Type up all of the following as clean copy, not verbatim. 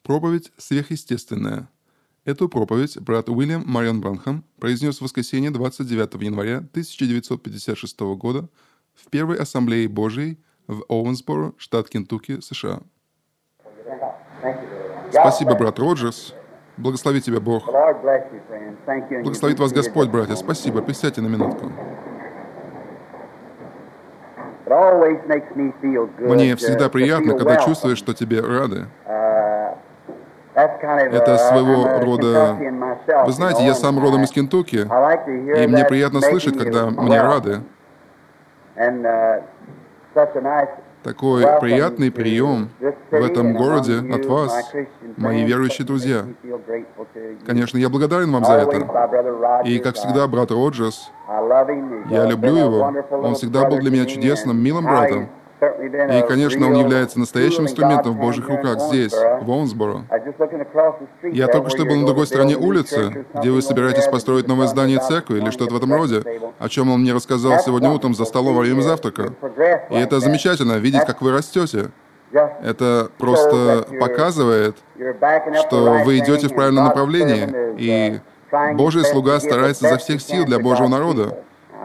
Проповедь сверхъестественная. Эту проповедь брат Уильям Марион Бранхам произнес в воскресенье 29 января 1956 года в Первой Ассамблее Божией в Оуэнсборо, штат Кентукки, США. Спасибо, брат Роджерс. Благослови тебя Бог. Благословит вас Господь, братья. Спасибо. Присядьте на минутку. Мне всегда приятно, когда чувствуешь, что тебе рады. Это своего рода... Вы знаете, я сам родом из Кентукки, и мне приятно слышать, когда мне рады. Такой приятный прием в этом городе от вас, мои верующие друзья. Конечно, я благодарен вам за это. И, как всегда, брат Роджерс, я люблю его. Он всегда был для меня чудесным, милым братом. И, конечно, он является настоящим инструментом в Божьих руках здесь, в Оуэнсборо. Я только что был на другой стороне улицы, где вы собираетесь построить новое здание церкви или что-то в этом роде, о чем он мне рассказал сегодня утром за столом во время завтрака. И это замечательно, видеть, как вы растете. Это просто показывает, что вы идете в правильном направлении, и Божий слуга старается изо всех сил для Божьего народа.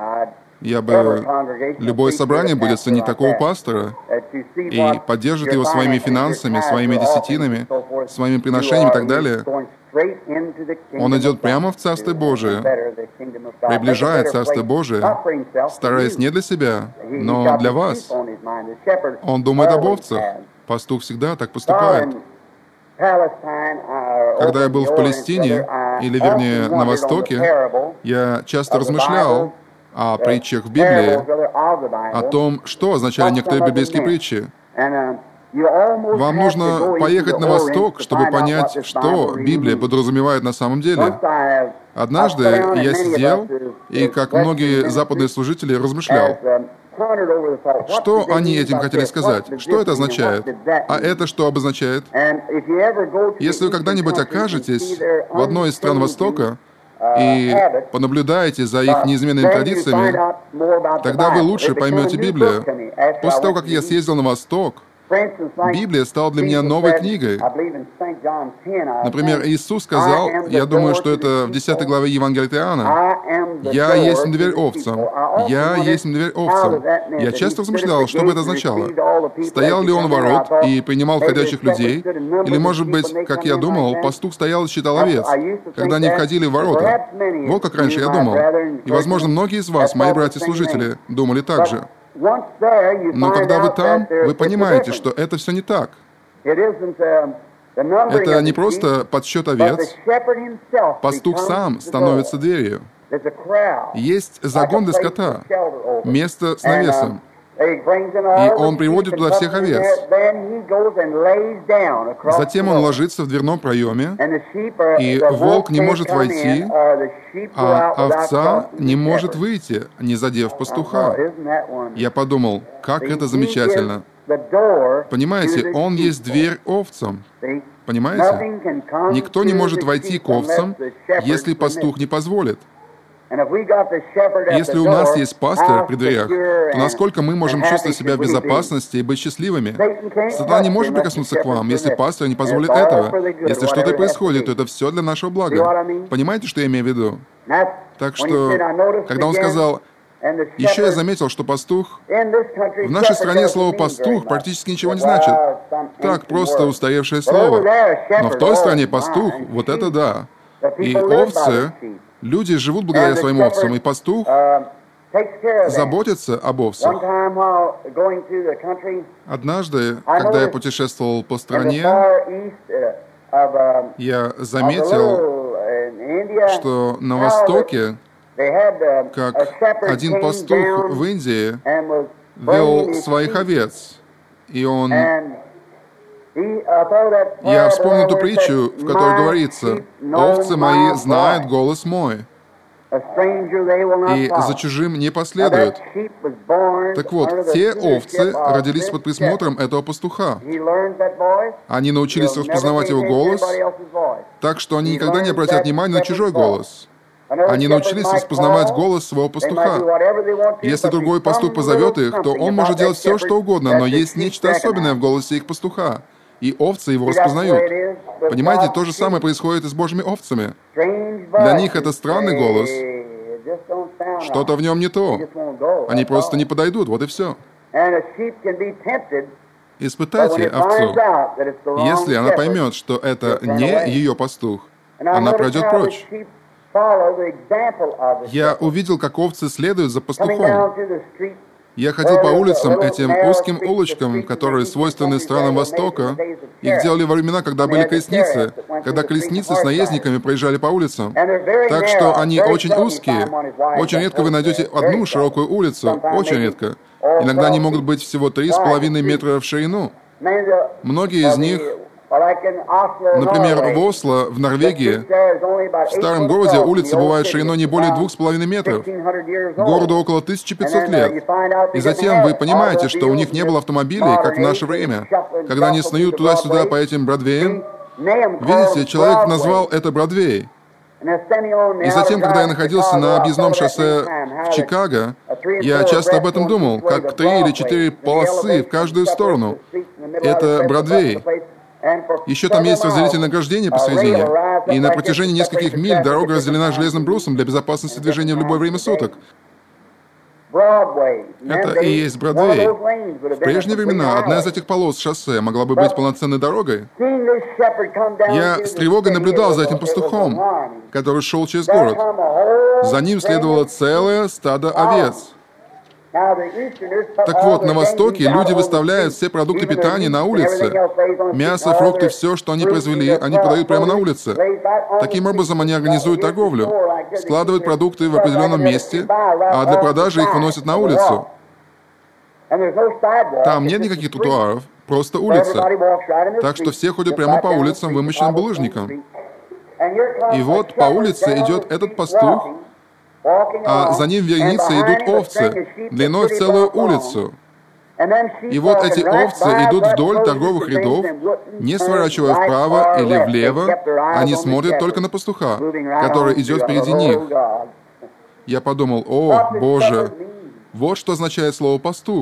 Любое собрание будет ценить такого пастора и поддержит его своими финансами, своими десятинами, своими приношениями и так далее. Он идет прямо в Царство Божие, приближает Царство Божие, стараясь не для себя, но для вас. Он думает об овцах. Пастух всегда так поступает. Когда я был в Палестине, или вернее на Востоке, я часто размышлял о притчах в Библии, о том, что означали некоторые библейские притчи. Вам нужно поехать на Восток, чтобы понять, что Библия подразумевает на самом деле. Однажды я сидел и, как многие западные служители, размышлял, что они этим хотели сказать, что это означает, а это что обозначает. Если вы когда-нибудь окажетесь в одной из стран Востока, и понаблюдаете за их неизменными традициями, тогда вы лучше поймете Библию. После того, как я съездил на Восток, Библия стала для меня новой книгой. Например, Иисус сказал, я думаю, что это в 10 главе Евангелия от Иоанна, «Я есть дверь овцам, я есть дверь овцам». Я часто размышлял, что бы это означало. Стоял ли он у ворот и принимал входящих людей? Или, может быть, как я думал, пастух стоял и считал овец, когда они входили в ворота? Вот как раньше я думал. И, возможно, многие из вас, мои братья-служители, думали так же. Но когда вы там, вы понимаете, что это все не так. Это не просто подсчет овец. Пастух сам становится дверью. Есть загон для скота, место с навесом. И он приводит туда всех овец. Затем он ложится в дверном проеме, и волк не может войти, а овца не может выйти, не задев пастуха. Я подумал, как это замечательно. Понимаете, он есть дверь овцам. Понимаете? Никто не может войти к овцам, если пастух не позволит. Если у нас есть пастырь при дверях, то насколько мы можем чувствовать себя в безопасности и быть счастливыми? Сатана не может прикоснуться к вам, если пастырь не позволит этого. Если что-то происходит, то это все для нашего блага. Понимаете, что я имею в виду? Так что, когда он сказал, еще я заметил, что пастух... В нашей стране слово «пастух» практически ничего не значит. Так, просто устаревшее слово. Но в той стране пастух, вот это да. И овцы... Люди живут благодаря своим овцам, и пастух заботится об овцах. Однажды, когда я путешествовал по стране, я заметил, что на Востоке, как один пастух в Индии вел своих овец, и он... Я вспомнил ту притчу, в которой говорится, «Овцы мои знают голос мой, и за чужим не последуют». Так вот, те овцы родились под присмотром этого пастуха. Они научились распознавать его голос, так что они никогда не обратят внимания на чужой голос. Они научились распознавать голос своего пастуха. Если другой пастух позовет их, то он может делать все, что угодно, но есть нечто особенное в голосе их пастуха. и овцы его распознают. Понимаете, то же самое происходит и с Божьими овцами. Для них это странный голос. Что-то в нем не то. Они просто не подойдут, вот и все. Испытайте овцу. Если она поймет, что это не ее пастух, она пройдет прочь. Я увидел, как овцы следуют за пастухом. Я ходил по улицам, этим узким улочкам, которые свойственны странам Востока. Их делали во времена, когда были колесницы, когда колесницы с наездниками проезжали по улицам. Так что они очень узкие. Очень редко вы найдете одну широкую улицу. Очень редко. Иногда они могут быть всего 3,5 метра в ширину. Многие из них, например, в Осло, в Норвегии, в старом городе улицы бывают шириной не более 2,5 метров. Городу около 1500 лет. И затем вы понимаете, что у них не было автомобилей, как в наше время, когда они снуют туда-сюда по этим Бродвеям. Видите, человек назвал это Бродвей. И затем, когда я находился на объездном шоссе в Чикаго, я часто об этом думал, как 3 или 4 полосы в каждую сторону. Это Бродвей. Еще там есть разделительное ограждение посередине, и на протяжении нескольких миль дорога разделена железным брусом для безопасности движения в любое время суток. Это и есть Бродвей. В прежние времена одна из этих полос шоссе могла бы быть полноценной дорогой. Я с тревогой наблюдал за этим пастухом, который шел через город. За ним следовало целое стадо овец. Так вот, на Востоке люди выставляют все продукты питания на улице. Мясо, фрукты, все, что они произвели, они продают прямо на улице. Таким образом, они организуют торговлю, складывают продукты в определенном месте, а для продажи их выносят на улицу. Там нет никаких тротуаров, просто улица. Так что все ходят прямо по улицам, вымощенным булыжником. И вот по улице идет этот пастух, а за ним вереницей идут овцы, длиной в целую улицу. И вот эти овцы идут вдоль торговых рядов, не сворачивая вправо или влево, они смотрят только на пастуха, который идет впереди них. Я подумал, о, Боже, вот что означает слово «пастух».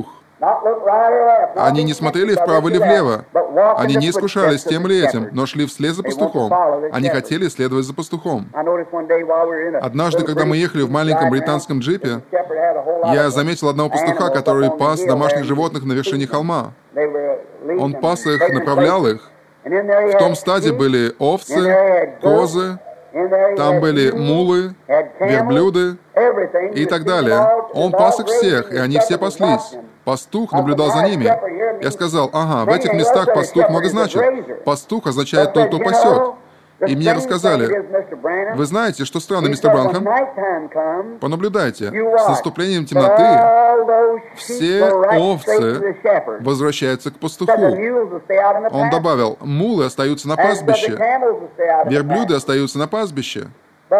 Они не смотрели вправо или влево. Они не искушались тем или этим, но шли вслед за пастухом. Они хотели следовать за пастухом. Однажды, когда мы ехали в маленьком британском джипе, я заметил одного пастуха, который пас домашних животных на вершине холма. Он пас их, направлял их. В том стаде были овцы, козы, там были мулы, верблюды и так далее. Он пас их всех, и они все паслись. Пастух наблюдал за ними. Я сказал, ага, в этих местах пастух много значит. Пастух означает тот, кто пасет. И мне рассказали, вы знаете, что странно, мистер Бранхам? Понаблюдайте, с наступлением темноты все овцы возвращаются к пастуху. Он добавил, мулы остаются на пастбище, верблюды остаются на пастбище,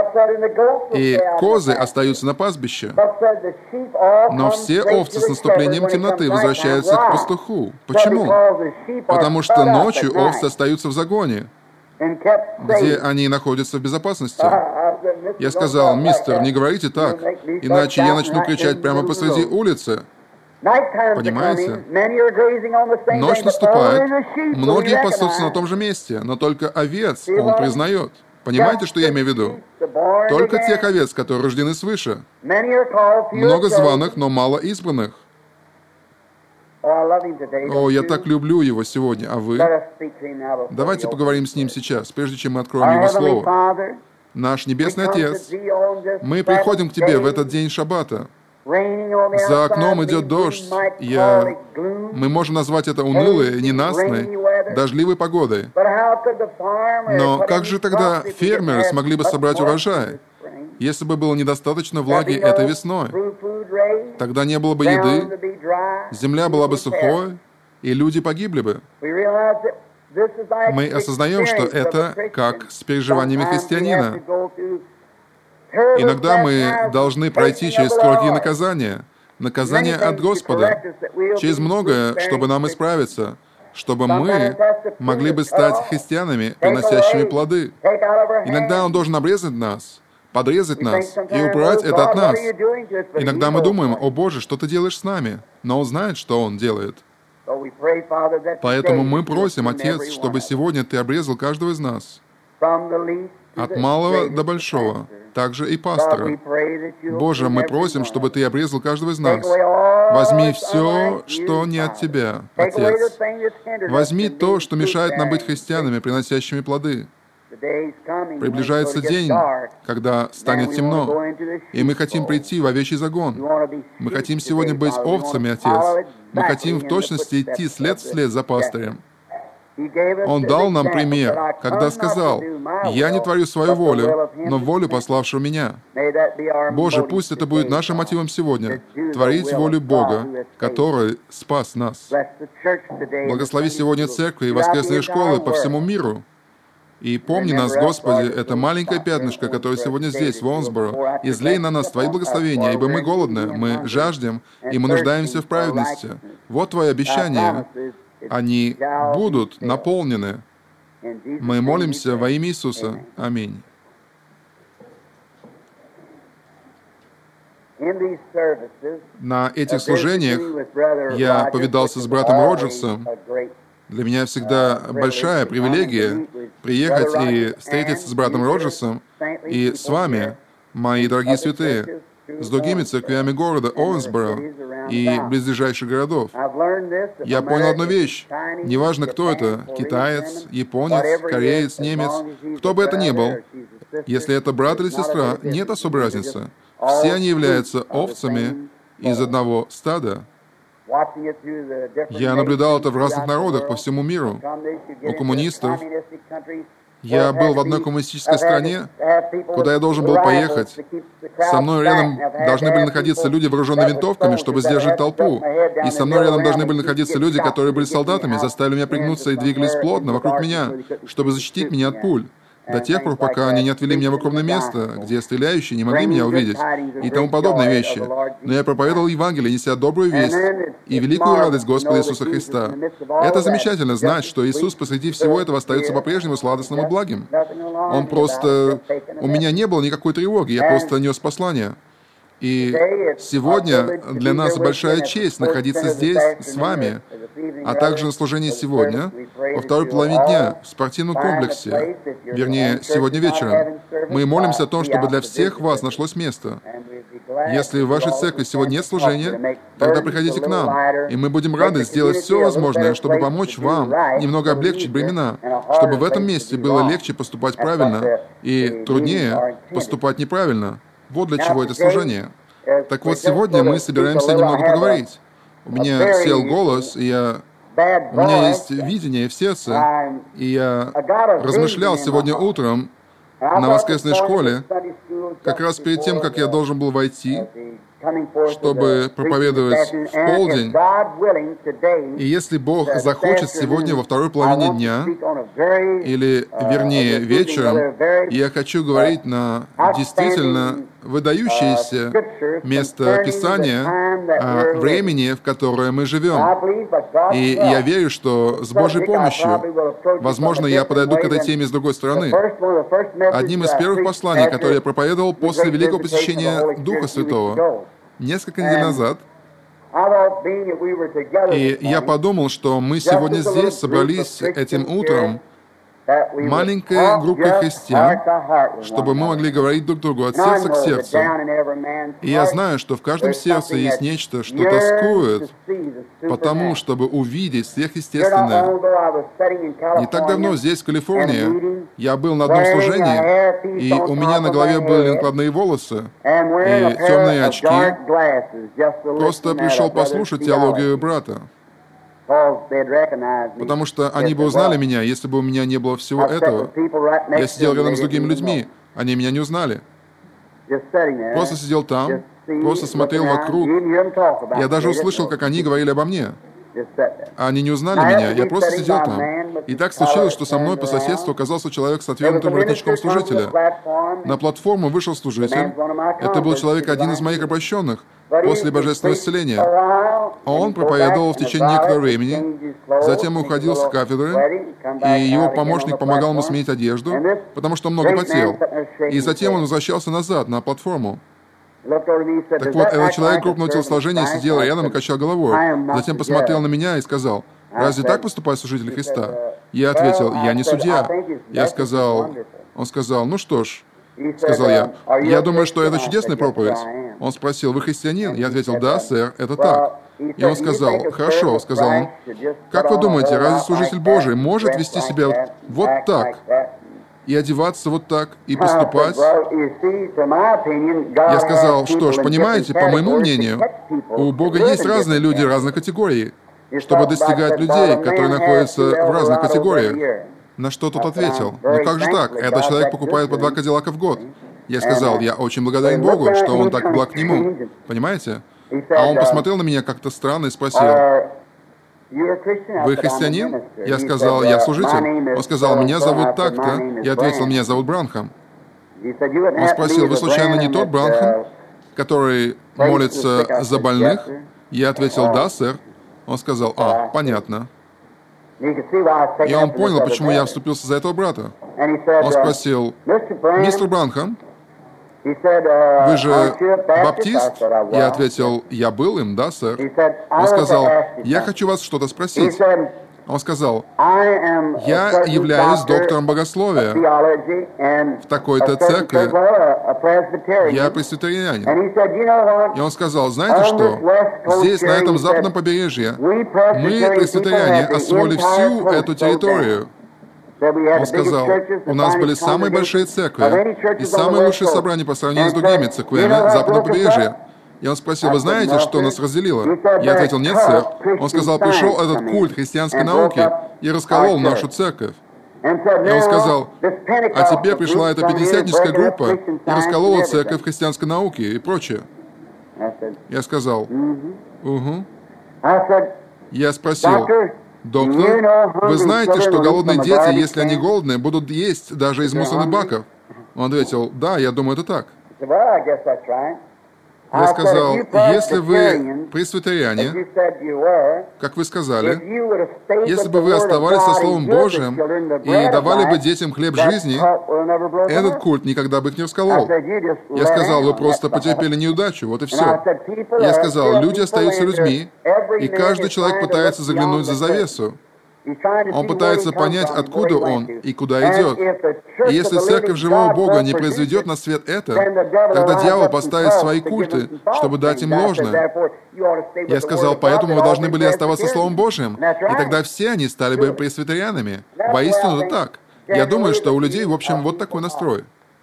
и козы остаются на пастбище. Но все овцы с наступлением темноты возвращаются к пастуху. Почему? Потому что ночью овцы остаются в загоне, где они находятся в безопасности. Я сказал, мистер, не говорите так, иначе я начну кричать прямо посреди улицы. Понимаете? Ночь наступает, многие пасутся на том же месте, но только овец он признает. Понимаете, что я имею в виду? Только тех овец, которые рождены свыше. Много званых, но мало избранных. О, я так люблю его сегодня, а вы? Давайте поговорим с ним сейчас, прежде чем мы откроем его слово. Наш Небесный Отец, мы приходим к Тебе в этот день Шаббата. За окном идет дождь. Мы можем назвать это унылой, ненастной, дождливой погодой. Но как же тогда фермеры смогли бы собрать урожай, если бы было недостаточно влаги этой весной? Тогда не было бы еды, земля была бы сухой, и люди погибли бы. Мы осознаем, что это как с переживаниями христианина. Иногда мы должны пройти через строгие наказания, наказания от Господа, через многое, чтобы нам исправиться, чтобы мы могли бы стать христианами, приносящими плоды. Иногда Он должен обрезать нас, подрезать нас и убрать это от нас. Иногда мы думаем, о Боже, что Ты делаешь с нами? Но Он знает, что Он делает. Поэтому мы просим, Отец, чтобы сегодня Ты обрезал каждого из нас, от малого до большого, также и пастора. Боже, мы просим, чтобы Ты обрезал каждого из нас. Возьми все, что не от Тебя, Отец. Возьми то, что мешает нам быть христианами, приносящими плоды. Приближается день, когда станет темно, и мы хотим прийти в овечий загон. Мы хотим сегодня быть овцами, Отец. Мы хотим в точности идти след вслед за пастырем. Он дал нам пример, когда сказал: «Я не творю свою волю, но волю пославшего меня». Боже, пусть это будет нашим мотивом сегодня — творить волю Бога, который спас нас. Благослови сегодня церкви и воскресные школы по всему миру. И помни нас, Господи, это маленькое пятнышко, которое сегодня здесь, в Уолмсборо, излей на нас Твои благословения, ибо мы голодны, мы жаждем, и мы нуждаемся в праведности. Вот Твое обещание. Они будут наполнены. Мы молимся во имя Иисуса. Аминь. На этих служениях я повидался с братом Роджерсом. Для меня всегда большая привилегия приехать и встретиться с братом Роджерсом и с вами, мои дорогие святые, с другими церквями города Уолмсборо и близлежащих городов. Я понял одну вещь. Неважно, кто это, китаец, японец, кореец, немец, кто бы это ни был, если это брат или сестра, нет особой разницы. Все они являются овцами из одного стада. Я наблюдал это в разных народах по всему миру. У коммунистов. Я был в одной коммунистической стране, куда я должен был поехать. Со мной рядом должны были находиться люди, вооруженные винтовками, чтобы сдержать толпу. И со мной рядом должны были находиться люди, которые были солдатами, заставили меня пригнуться и двигались плотно вокруг меня, чтобы защитить меня от пуль. До тех пор, пока они не отвели меня в укромное место, где стреляющие не могли меня увидеть, и тому подобные вещи. Но я проповедовал Евангелие, неся добрую весть и великую радость Господа Иисуса Христа. Это замечательно знать, что Иисус посреди всего этого остается по-прежнему сладостным и благим. Он просто... У меня не было никакой тревоги, я просто нес послание. И сегодня для нас большая честь находиться здесь с вами, а также на служении сегодня, во второй половине дня, в спортивном комплексе, вернее, сегодня вечером. Мы молимся о том, чтобы для всех вас нашлось место. Если в вашей церкви сегодня нет служения, тогда приходите к нам, и мы будем рады сделать все возможное, чтобы помочь вам немного облегчить бремена, чтобы в этом месте было легче поступать правильно и труднее поступать неправильно. Вот для чего это служение. Так вот, сегодня мы собираемся немного поговорить. У меня сел голос, и у меня есть видение в сердце, и я размышлял сегодня утром на воскресной школе, как раз перед тем, как я должен был войти, чтобы проповедовать в полдень. И если Бог захочет сегодня во второй половине дня, или вернее вечером, я хочу говорить на действительно выдающееся место Писания о времени, в которое мы живем. И я верю, что с Божьей помощью, возможно, я подойду к этой теме с другой стороны. Одним из первых посланий, которые я проповедовал после великого посещения Духа Святого, несколько недель назад, и я подумал, что мы сегодня здесь собрались этим утром, маленькой группой христиан, чтобы мы могли говорить друг другу от сердца к сердцу. И я знаю, что в каждом сердце есть нечто, что тоскует по тому, чтобы увидеть сверхъестественное. Не так давно здесь, в Калифорнии, я был на одном служении, и у меня на голове были накладные волосы и темные очки. Просто пришел послушать теологию брата. Потому что они бы узнали меня, если бы у меня не было всего этого. Я сидел рядом с другими людьми, они меня не узнали. Просто сидел там, просто смотрел вокруг. Я даже услышал, как они говорили обо мне. Они не узнали меня, я просто сидел там. И так случилось, что со мной по соседству оказался человек с отвернутым воротничком служителя. На платформу вышел служитель. Это был человек, один из моих обращенных, после божественного исцеления. Он проповедовал в течение некоторого времени, затем уходил с кафедры, и его помощник помогал ему сменить одежду, потому что он много потел. И затем он возвращался назад, на платформу. Так вот, этот человек крупного телосложения сидел рядом и качал головой. Затем посмотрел на меня и сказал: «Разве так поступают служители Христа?» Я ответил: «Я не судья». Он сказал: «Ну что ж», сказал я думаю, что это чудесная проповедь». Он спросил: «Вы христианин?» Я ответил: «Да, сэр, это так». И он сказал: «Хорошо», сказал он, «как вы думаете, разве служитель Божий может вести себя вот так, и одеваться вот так, и поступать?» Я сказал: «Что ж, понимаете, по моему мнению, у Бога есть разные люди разных категорий, чтобы достигать людей, которые находятся в разных категориях». На что тот ответил: «Ну как же так? Этот человек покупает по 2 Кадиллака в год». Я сказал: «Я очень благодарен Богу, что он так благ к нему». Понимаете? А он посмотрел на меня как-то странно и спросил: «Вы христианин?» Я сказал: «Я служитель». Он сказал: «Меня зовут так-то». Я ответил: «Меня зовут Бранхам». Он спросил: «Вы случайно не тот Бранхам, который молится за больных?» Я ответил: «Да, сэр». Он сказал: «А, понятно». И он понял, почему я вступился за этого брата. Он спросил: «Мистер Бранхам, вы же баптист?» Я ответил: «Я был им, да, сэр». Он сказал: «Я хочу вас что-то спросить». Он сказал: «Я являюсь доктором богословия в такой-то церкви. Я пресвитерианин». И он сказал: «Знаете что? Здесь, на этом западном побережье, мы, пресвитериане, освоили всю эту территорию». Он сказал: «У нас были самые большие церкви и самые лучшие собрания по сравнению с другими церквями западного побережья». И он спросил: «Вы знаете, что нас разделило?» Я ответил: «Нет, сэр». Он сказал: «Пришел этот культ христианской науки и расколол нашу церковь». И он сказал: «А теперь пришла эта пятидесятническая группа и расколола церковь христианской науки и прочее». Я сказал: «Угу». Я спросил: «Доктор, вы знаете, что голодные дети, если они голодные, будут есть даже из мусорных баков?» Он ответил: «Да, я думаю, это так». Я сказал: «Если вы пресвитериане, как вы сказали, если бы вы оставались со Словом Божьим и давали бы детям хлеб жизни, этот культ никогда бы их не расколол». Я сказал: «Вы просто потерпели неудачу, вот и все». Я сказал: «Люди остаются людьми, и каждый человек пытается заглянуть за завесу. Он пытается понять, откуда он и куда идет. И если церковь живого Бога не произведет на свет это, тогда дьявол поставит свои культы, чтобы дать им ложное». Я сказал: «Поэтому вы должны были оставаться Словом Божьим, и тогда все они стали бы пресвитерианами». Воистину это так. Я думаю, что у людей, в общем, вот такой настрой.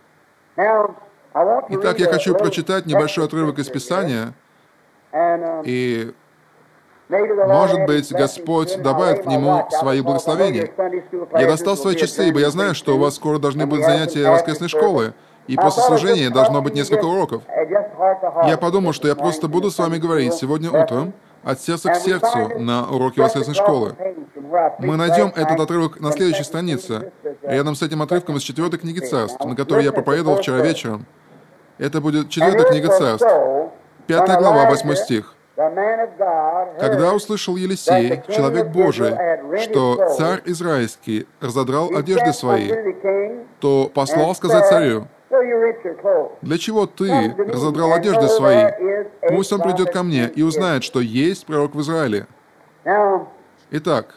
Итак, я хочу прочитать небольшой отрывок из Писания, и может быть, Господь добавит к нему свои благословения. Я достал свои часы, ибо я знаю, что у вас скоро должны быть занятия воскресной школы, и после служения должно быть несколько уроков. Я подумал, что я просто буду с вами говорить сегодня утром от сердца к сердцу на уроке воскресной школы. Мы найдем этот отрывок на следующей странице, рядом с этим отрывком из 4 книги Царств, на которой я проповедовал вчера вечером. Это будет 4 книга Царств, 5 глава, 8 стих. «Когда услышал Елисей, человек Божий, что царь Израильский разодрал одежды свои, то послал сказать царю: для чего ты разодрал одежды свои? Пусть он придет ко мне и узнает, что есть пророк в Израиле». Итак,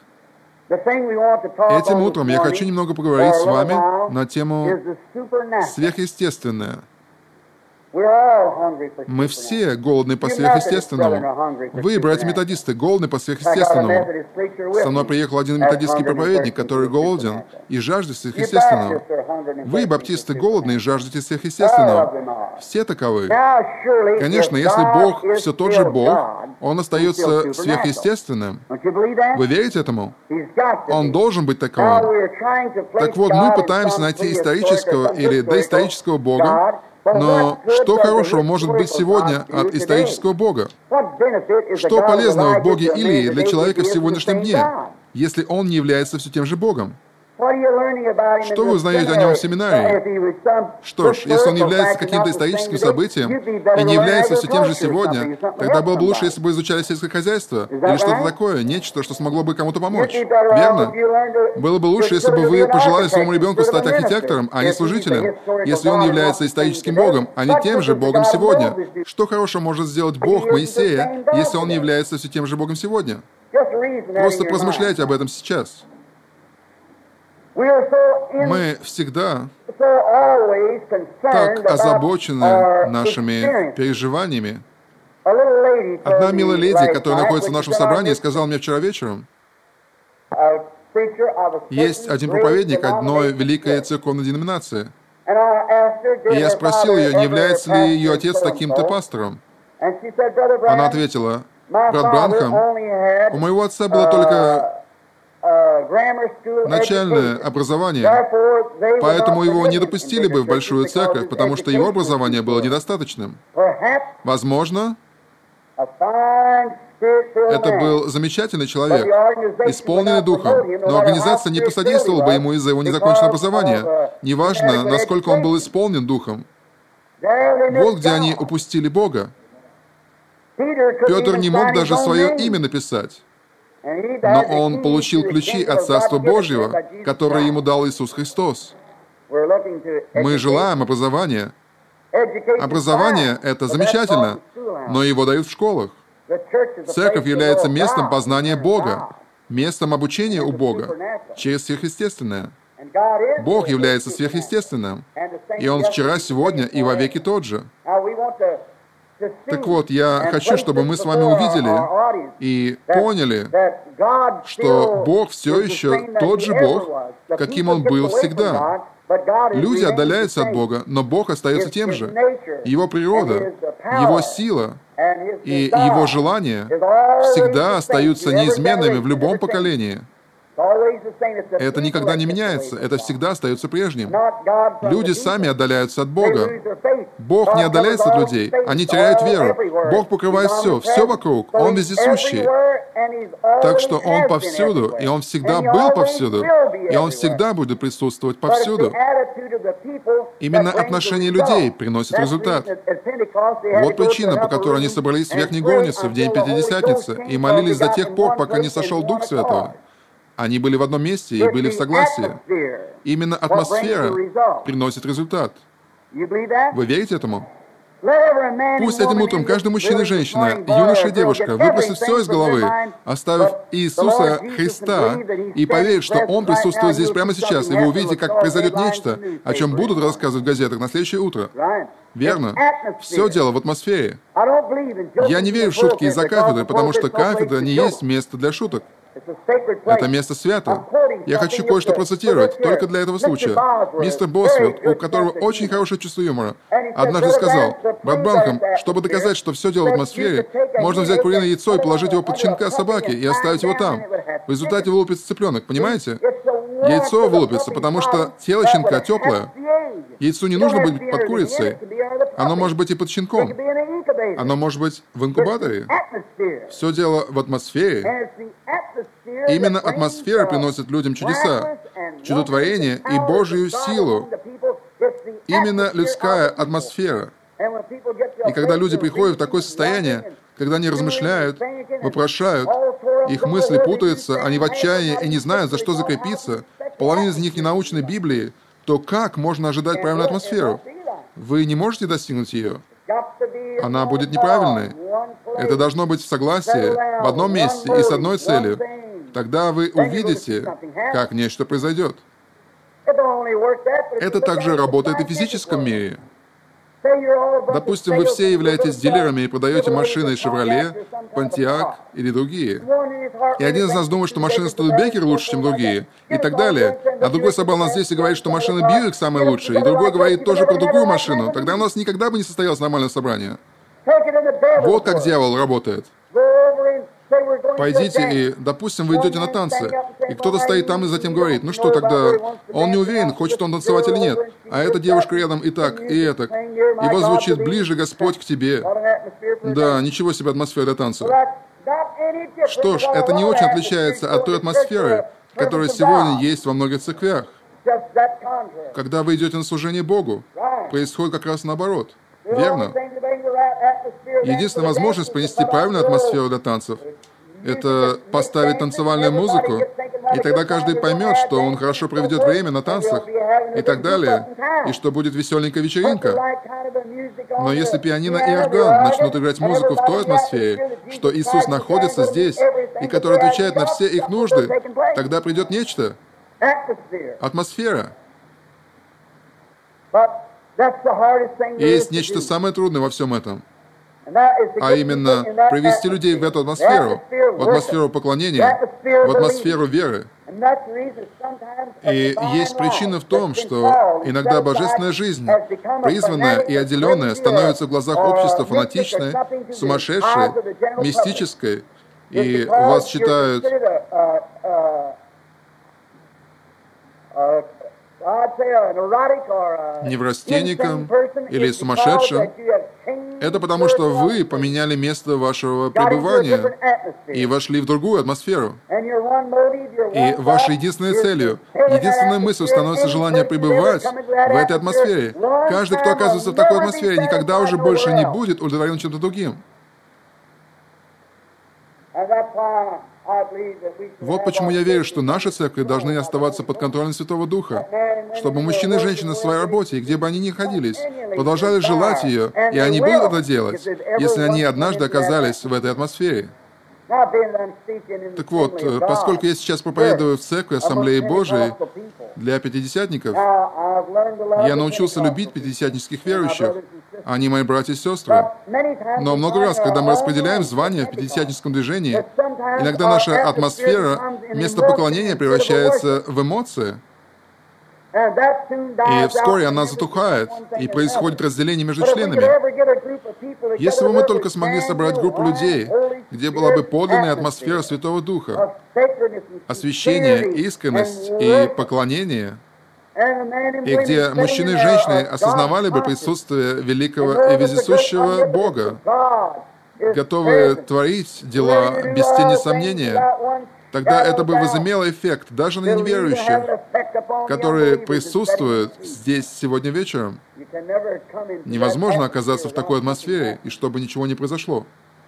этим утром я хочу немного поговорить с вами на тему «Сверхъестественное». Мы все голодны по сверхъестественному. Вы, братья-методисты, голодны по сверхъестественному. Со мной приехал один методистский проповедник, который голоден и жаждет сверхъестественного. Вы, баптисты, голодны и жаждете сверхъестественного. Все таковы. Конечно, если Бог все тот же Бог, Он остается сверхъестественным. Вы верите этому? Он должен быть таковым. Так вот, мы пытаемся найти исторического или доисторического Бога, но что хорошего может быть сегодня от исторического Бога? Что полезного в Боге Илии для человека в сегодняшнем дне, если он не является все тем же Богом? Что вы узнаете о нем в семинарии? Что ж, если он является каким-то историческим событием и не является все тем же сегодня, тогда было бы лучше, если бы изучали сельское хозяйство или что-то такое, нечто, что смогло бы кому-то помочь. Верно? Было бы лучше, если бы вы пожелали своему ребенку стать архитектором, а не служителем, если он является историческим Богом, а не тем же Богом сегодня. Что хорошего может сделать Бог Моисея, если он не является все тем же Богом сегодня? Просто поразмышляйте об этом сейчас. Мы всегда так озабочены нашими переживаниями. Одна милая леди, которая находится в нашем собрании, сказала мне вчера вечером, есть один проповедник одной великой церковной деноминации. И я спросил ее, не является ли ее отец таким-то пастором. Она ответила, брат Бранхам, у моего отца было только начальное образование, поэтому его не допустили бы в большую церковь, потому что его образование было недостаточным. Возможно, это был замечательный человек, исполненный духом, но организация не посодействовала бы ему из-за его незаконченного образования, неважно, насколько он был исполнен духом. Вот где они упустили Бога. Петр не мог даже свое имя написать, но он получил ключи от Царства Божьего, которые ему дал Иисус Христос. Мы желаем образования. Образование — это замечательно, но его дают в школах. Церковь является местом познания Бога, местом обучения у Бога через сверхъестественное. Бог является сверхъестественным, и Он вчера, сегодня и вовеки тот же. Так вот, я хочу, чтобы мы с вами увидели и поняли, что Бог все еще тот же Бог, каким Он был всегда. Люди отдаляются от Бога, но Бог остается тем же. Его природа, Его сила и Его желания всегда остаются неизменными в любом поколении. Это никогда не меняется, это всегда остается прежним. Люди сами отдаляются от Бога. Бог не отдаляется от людей, они теряют веру. Бог покрывает все вокруг, Он вездесущий. Так что Он повсюду, и Он всегда был повсюду, и Он всегда будет присутствовать повсюду. Именно отношение людей приносит результат. Вот причина, по которой они собрались в Верхней Горнице в день Пятидесятницы и молились до тех пор, пока не сошел Дух Святой. Они были в одном месте и были в согласии. Именно атмосфера приносит результат. Вы верите этому? Пусть этим утром каждый мужчина и женщина, юноша и девушка выбросит все из головы, оставив Иисуса Христа, и поверит, что Он присутствует здесь прямо сейчас, и вы увидите, как произойдет нечто, о чем будут рассказывать в газетах на следующее утро. Верно. Все дело в атмосфере. Я не верю в шутки из-за кафедры, потому что кафедра не есть место для шуток. Это место свято. Я хочу кое-что процитировать, только для этого случая. Мистер Босвелд, у которого очень хорошее чувство юмора, однажды сказал, брат Бранхам, чтобы доказать, что все дело в атмосфере, можно взять куриное яйцо и положить его под щенка собаки и оставить его там. В результате вылупится цыпленок, понимаете? Яйцо вылупится, потому что тело щенка теплое. Яйцу не нужно быть под курицей. Оно может быть и под щенком. Оно может быть в инкубаторе. Все дело в атмосфере. Именно атмосфера приносит людям чудеса, чудотворение и Божью силу. Именно людская атмосфера. И когда люди приходят в такое состояние, когда они размышляют, вопрошают, их мысли путаются, они в отчаянии и не знают, за что закрепиться, половина из них не научены Библией, то как можно ожидать правильную атмосферу? Вы не можете достигнуть ее. Она будет неправильной. Это должно быть в согласии, в одном месте и с одной целью. Тогда вы увидите, как нечто произойдет. Это также работает и в физическом мире. Допустим, вы все являетесь дилерами и продаете машины Chevrolet, Pontiac или другие. И один из нас думает, что машина Studebaker лучше, чем другие, и так далее. А другой собрал нас здесь и говорит, что машина Buick самая лучшая, и другой говорит тоже про другую машину. Тогда у нас никогда бы не состоялось нормальное собрание. Вот как дьявол работает. Пойдите и, допустим, вы идете на танцы, и кто-то стоит там и затем говорит, ну что тогда, он не уверен, хочет он танцевать или нет, а эта девушка рядом и так, и этак. Его звучит «Ближе, Господь, к тебе». Да, ничего себе атмосфера для танца. Что ж, это не очень отличается от той атмосферы, которое сегодня есть во многих церквях. Когда вы идете на служение Богу, происходит как раз наоборот. Верно? Единственная возможность принести правильную атмосферу для танцев — это поставить танцевальную музыку, и тогда каждый поймет, что он хорошо проведет время на танцах и так далее, и что будет веселенькая вечеринка. Но если пианино и орган начнут играть музыку в той атмосфере, что Иисус находится здесь, и которая отвечает на все их нужды, тогда придет нечто. Атмосфера. И есть нечто самое трудное во всем этом. А именно, привести людей в эту атмосферу, в атмосферу поклонения, в атмосферу веры. И есть причина в том, что иногда божественная жизнь, призванная и отделенная, становится в глазах общества фанатичной, сумасшедшей, мистической, и вас считают неврастенником или сумасшедшим. Это потому, что вы поменяли место вашего пребывания и вошли в другую атмосферу. И вашей единственной целью, единственной мыслью становится желание пребывать в этой атмосфере. Каждый, кто оказывается в такой атмосфере, никогда уже больше не будет удовлетворен чем-то другим. Вот почему я верю, что наши церкви должны оставаться под контролем Святого Духа, чтобы мужчины и женщины в своей работе, и где бы они ни находились, продолжали желать ее, и они будут это делать, если они однажды оказались в этой атмосфере. Так вот, поскольку я сейчас проповедую в церкви Ассамблеи Божией для пятидесятников, я научился любить пятидесятнических верующих, они мои братья и сестры. Но много раз, когда мы распределяем звания в пятидесятническом движении, иногда наша атмосфера, место поклонения превращается в эмоции, и вскоре она затухает, и происходит разделение между членами. Если бы мы только смогли собрать группу людей, где была бы подлинная атмосфера Святого Духа, освящение, искренность и поклонение, и где мужчины и женщины осознавали бы присутствие великого и вездесущего Бога, готовые творить дела без тени сомнения, тогда это бы возымело эффект даже на неверующих, которые присутствуют здесь сегодня вечером. Невозможно оказаться в такой атмосфере, и чтобы ничего не произошло.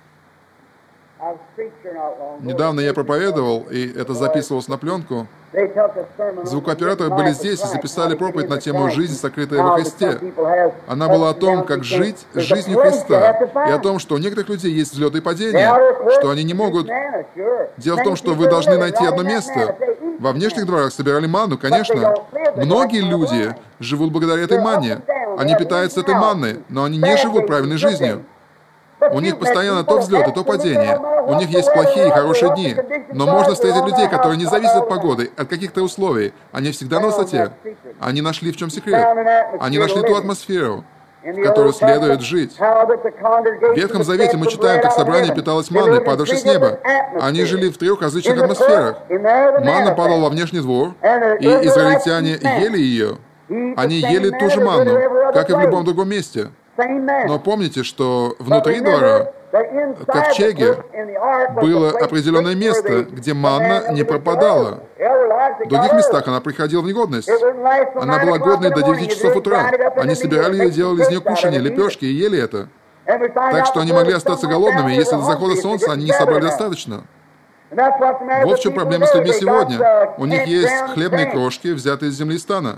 Недавно я проповедовал, и это записывалось на пленку. Звукооператоры были здесь и записали проповедь на тему «Жизнь, сокрытая во Христе». Она была о том, как жить жизнью Христа, и о том, что у некоторых людей есть взлеты и падения, что они не могут... Дело в том, что вы должны найти одно место. Во внешних дворах собирали манну, конечно. Многие люди живут благодаря этой манне. Они питаются этой манной, но они не живут правильной жизнью. У них постоянно то взлет и то падение. У них есть плохие и хорошие дни. Но можно встретить людей, которые не зависят от погоды, от каких-то условий. Они всегда на высоте. Они нашли, в чем секрет. Они нашли ту атмосферу, в которой следует жить. В Ветхом Завете мы читаем, как собрание питалось манной, падавшей с неба. Они жили в 3 различных атмосферах. Манна падала во внешний двор, и израильтяне ели ее. Они ели ту же манну, как и в любом другом месте. Но помните, что внутри двора, в ковчеге, было определенное место, где манна не пропадала. В других местах она приходила в негодность. Она была годной до 9 часов утра. Они собирали ее, делали из нее кушанье, лепешки и ели это. Так что они могли остаться голодными, если до захода солнца они не собрали достаточно. Вот в чем проблема с людьми сегодня. У них есть хлебные крошки, взятые из земли стана.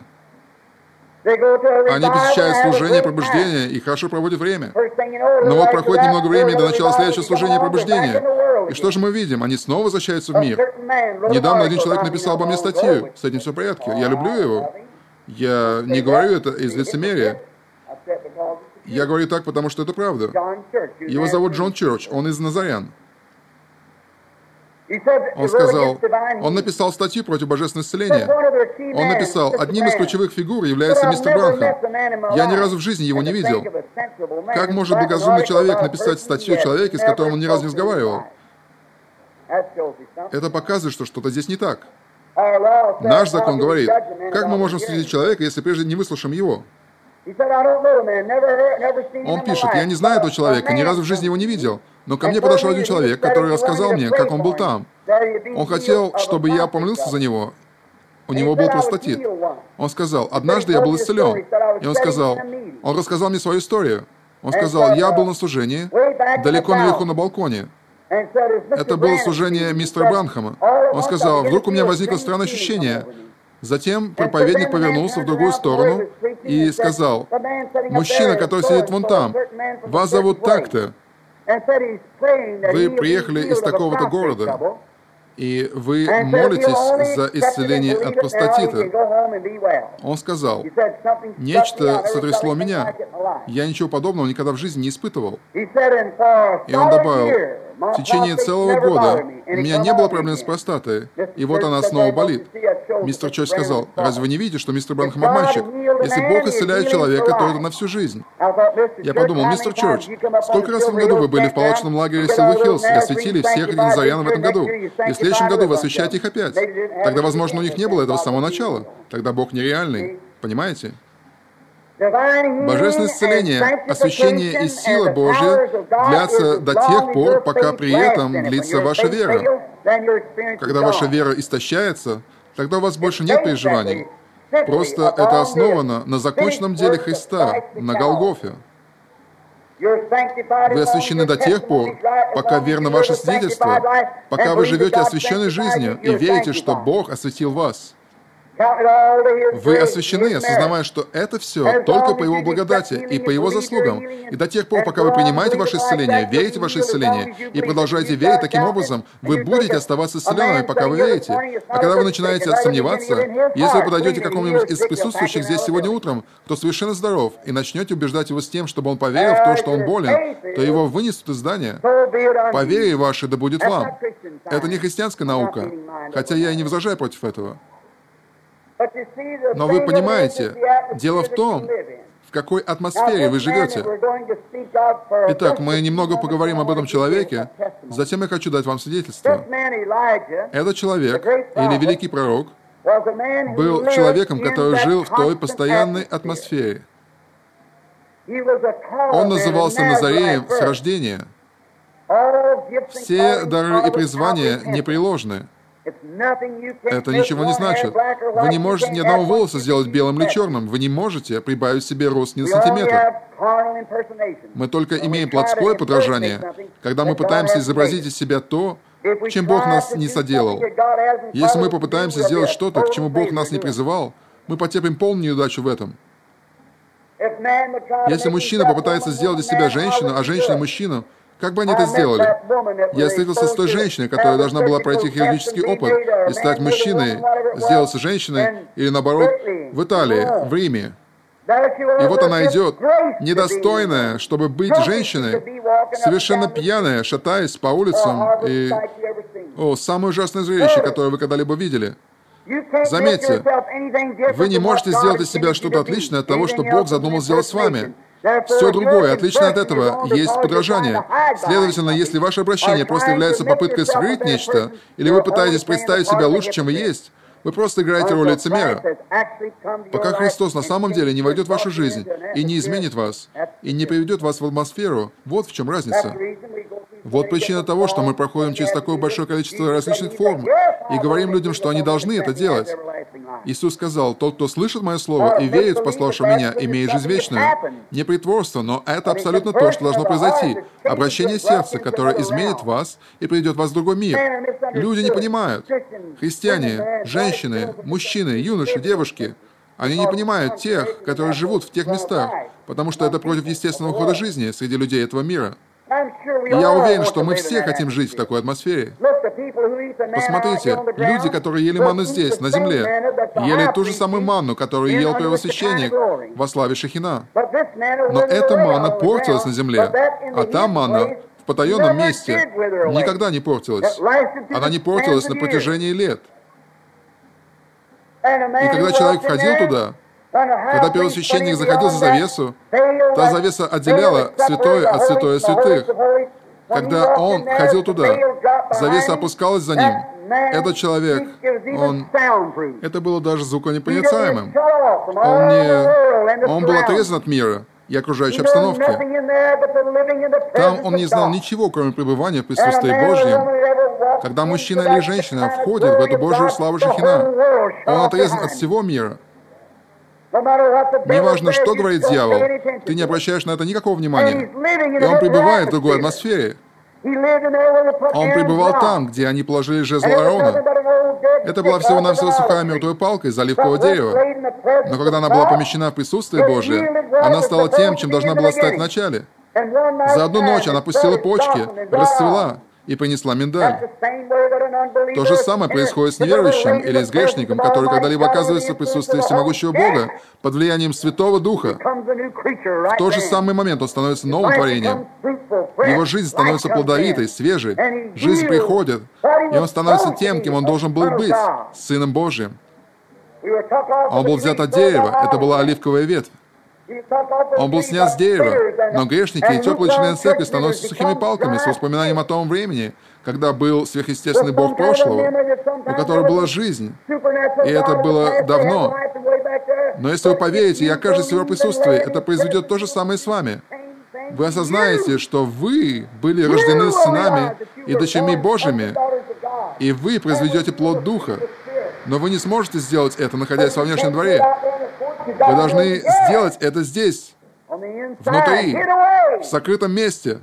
Они посещают служение пробуждения и хорошо проводят время. Но вот проходит немного времени до начала следующего служения пробуждения. И что же мы видим? Они снова возвращаются в мир. Недавно один человек написал обо мне статью. С этим все в порядке. Я люблю его. Я не говорю это из лицемерия. Я говорю так, потому что это правда. Его зовут Джон Чёрч. Он из Назарян. Он сказал, он написал статью против божественного исцеления. Он написал, одним из ключевых фигур является мистер Бранхам. Я ни разу в жизни его не видел. Как может благоразумный человек написать статью о человеке, с которым он ни разу не разговаривал? Это показывает, что что-то здесь не так. Наш закон говорит, как мы можем судить человека, если прежде не выслушаем его? Он пишет, я не знаю этого человека, ни разу в жизни его не видел. Но ко мне подошел один человек, который рассказал мне, как он был там. Он хотел, чтобы я помолился за него. У него был простатит. Он сказал, однажды я был исцелен. И он рассказал мне свою историю. Он сказал, я был на служении, далеко наверху на балконе. Это было служение мистера Бранхама. Он сказал, вдруг у меня возникло странное ощущение. Затем проповедник повернулся в другую сторону и сказал, мужчина, который сидит вон там, вас зовут так-то. Вы приехали из такого-то города, и вы молитесь за исцеление от простатита. Он сказал, нечто сотрясло меня. Я ничего подобного никогда в жизни не испытывал. И он добавил, в течение целого года у меня не было проблем с простатой, и вот она снова болит. Мистер Чойс сказал, разве вы не видите, что мистер Бранхам обманщик? Если Бог исцеляет человека, то это на всю жизнь. Я подумал, мистер Чорч, сколько раз в этом году вы были в палаточном лагере Силвер-Хиллз и осветили всех этих назарян в этом году? И в следующем году вы освещаете их опять. Тогда, возможно, у них не было этого с самого начала. Тогда Бог нереальный. Понимаете? Божественное исцеление, освящение и сила Божья длятся до тех пор, пока при этом длится ваша вера. Когда ваша вера истощается, тогда у вас больше нет переживаний. Просто это основано на законченном деле Христа, на Голгофе. Вы освящены до тех пор, пока верно ваше свидетельство, пока вы живете освященной жизнью и верите, что Бог осветил вас. Вы освящены, осознавая, что это все только по Его благодати и по Его заслугам. И до тех пор, пока вы принимаете ваше исцеление, верите в ваше исцеление и продолжаете верить таким образом, вы будете оставаться исцеленными, пока вы верите. А когда вы начинаете сомневаться, если вы подойдете к какому-нибудь из присутствующих здесь сегодня утром, кто совершенно здоров, и начнете убеждать его с тем, чтобы он поверил в то, что он болен, то его вынесут из здания. По вере вашей да будет вам. Это не христианская наука, хотя я и не возражаю против этого. Но вы понимаете, дело в том, в какой атмосфере вы живете. Итак, мы немного поговорим об этом человеке, затем я хочу дать вам свидетельство. Этот человек, или великий пророк, был человеком, который жил в той постоянной атмосфере. Он назывался Назареем с рождения. Все дары и призвания непреложны. Это ничего не значит. Вы не можете ни одного волоса сделать белым или черным. Вы не можете прибавить себе рост ни на сантиметр. Мы только имеем плотское подражание, когда мы пытаемся изобразить из себя то, чем Бог нас не соделал. Если мы попытаемся сделать что-то, к чему Бог нас не призывал, мы потерпим полную неудачу в этом. Если мужчина попытается сделать из себя женщину, а женщина мужчину, как бы они это сделали? Я встретился с той женщиной, которая должна была пройти хирургический опыт и стать мужчиной, сделаться женщиной, или наоборот, в Италии, в Риме. И вот она идет, недостойная, чтобы быть женщиной, совершенно пьяная, шатаясь по улицам, и... О, самое ужасное зрелище, которое вы когда-либо видели. Заметьте, вы не можете сделать из себя что-то отличное от того, что Бог задумал сделать с вами. Все другое, отлично от этого, есть подражание. Следовательно, если ваше обращение просто является попыткой скрыть нечто, или вы пытаетесь представить себя лучше, чем вы есть, вы просто играете роль лицемера. Пока Христос на самом деле не войдет в вашу жизнь и не изменит вас, и не приведет вас в атмосферу, вот в чем разница. Вот причина того, что мы проходим через такое большое количество различных форм и говорим людям, что они должны это делать. Иисус сказал, тот, кто слышит Мое Слово и верит в пославшего Меня, имеет жизнь вечную. Не притворство, но это абсолютно то, что должно произойти. Обращение сердца, которое изменит вас и приведет вас в другой мир. Люди не понимают. Христиане, женщины, мужчины, юноши, девушки, они не понимают тех, которые живут в тех местах, потому что это против естественного хода жизни среди людей этого мира. И я уверен, что мы все хотим жить в такой атмосфере. Посмотрите, люди, которые ели манну здесь, на земле, ели ту же самую манну, которую ел первосвященник во славе Шехина. Но эта манна портилась на земле, а та манна в потаенном месте никогда не портилась. Она не портилась на протяжении лет. И когда человек входил туда, когда первосвященник заходил за завесу, та завеса отделяла святое от святое святых. Когда он ходил туда, завеса опускалась за ним. Этот человек, это было даже звуконепроницаемым. Он был отрезан от мира. и окружающей обстановки. Там он не знал ничего, кроме пребывания в присутствии Божьем. Когда мужчина или женщина входит в эту Божью славу Шехина, он отрезан от всего мира. Неважно, что говорит дьявол, ты не обращаешь на это никакого внимания. И он пребывает в другой атмосфере. Он пребывал там, где они положили жезл Аарона. Это была всего-навсего сухая мертвая палка из оливкового дерева. Но когда она была помещена в присутствие Божие, она стала тем, чем должна была стать в начале. За одну ночь она пустила почки, расцвела и принесла миндаль. То же самое происходит с неверующим или с грешником, который когда-либо оказывается в присутствии всемогущего Бога под влиянием Святого Духа. В тот же самый момент он становится новым творением. Его жизнь становится плодовитой, свежей. Жизнь приходит, и он становится тем, кем он должен был быть, Сыном Божьим. Он был взят от дерева, это была оливковая ветвь. Он был снят с дерева, но грешники и теплые члены церкви становятся сухими палками с воспоминанием о том времени, когда был сверхъестественный Бог прошлого, у которого была жизнь, и это было давно. Но если вы поверите и окажетесь в его присутствии, это произведет то же самое с вами. Вы осознаете, что вы были рождены сынами и дочерьми Божьими, и вы произведете плод Духа. Но вы не сможете сделать это, находясь во внешнем дворе. Вы должны сделать это здесь, внутри, в сокрытом месте.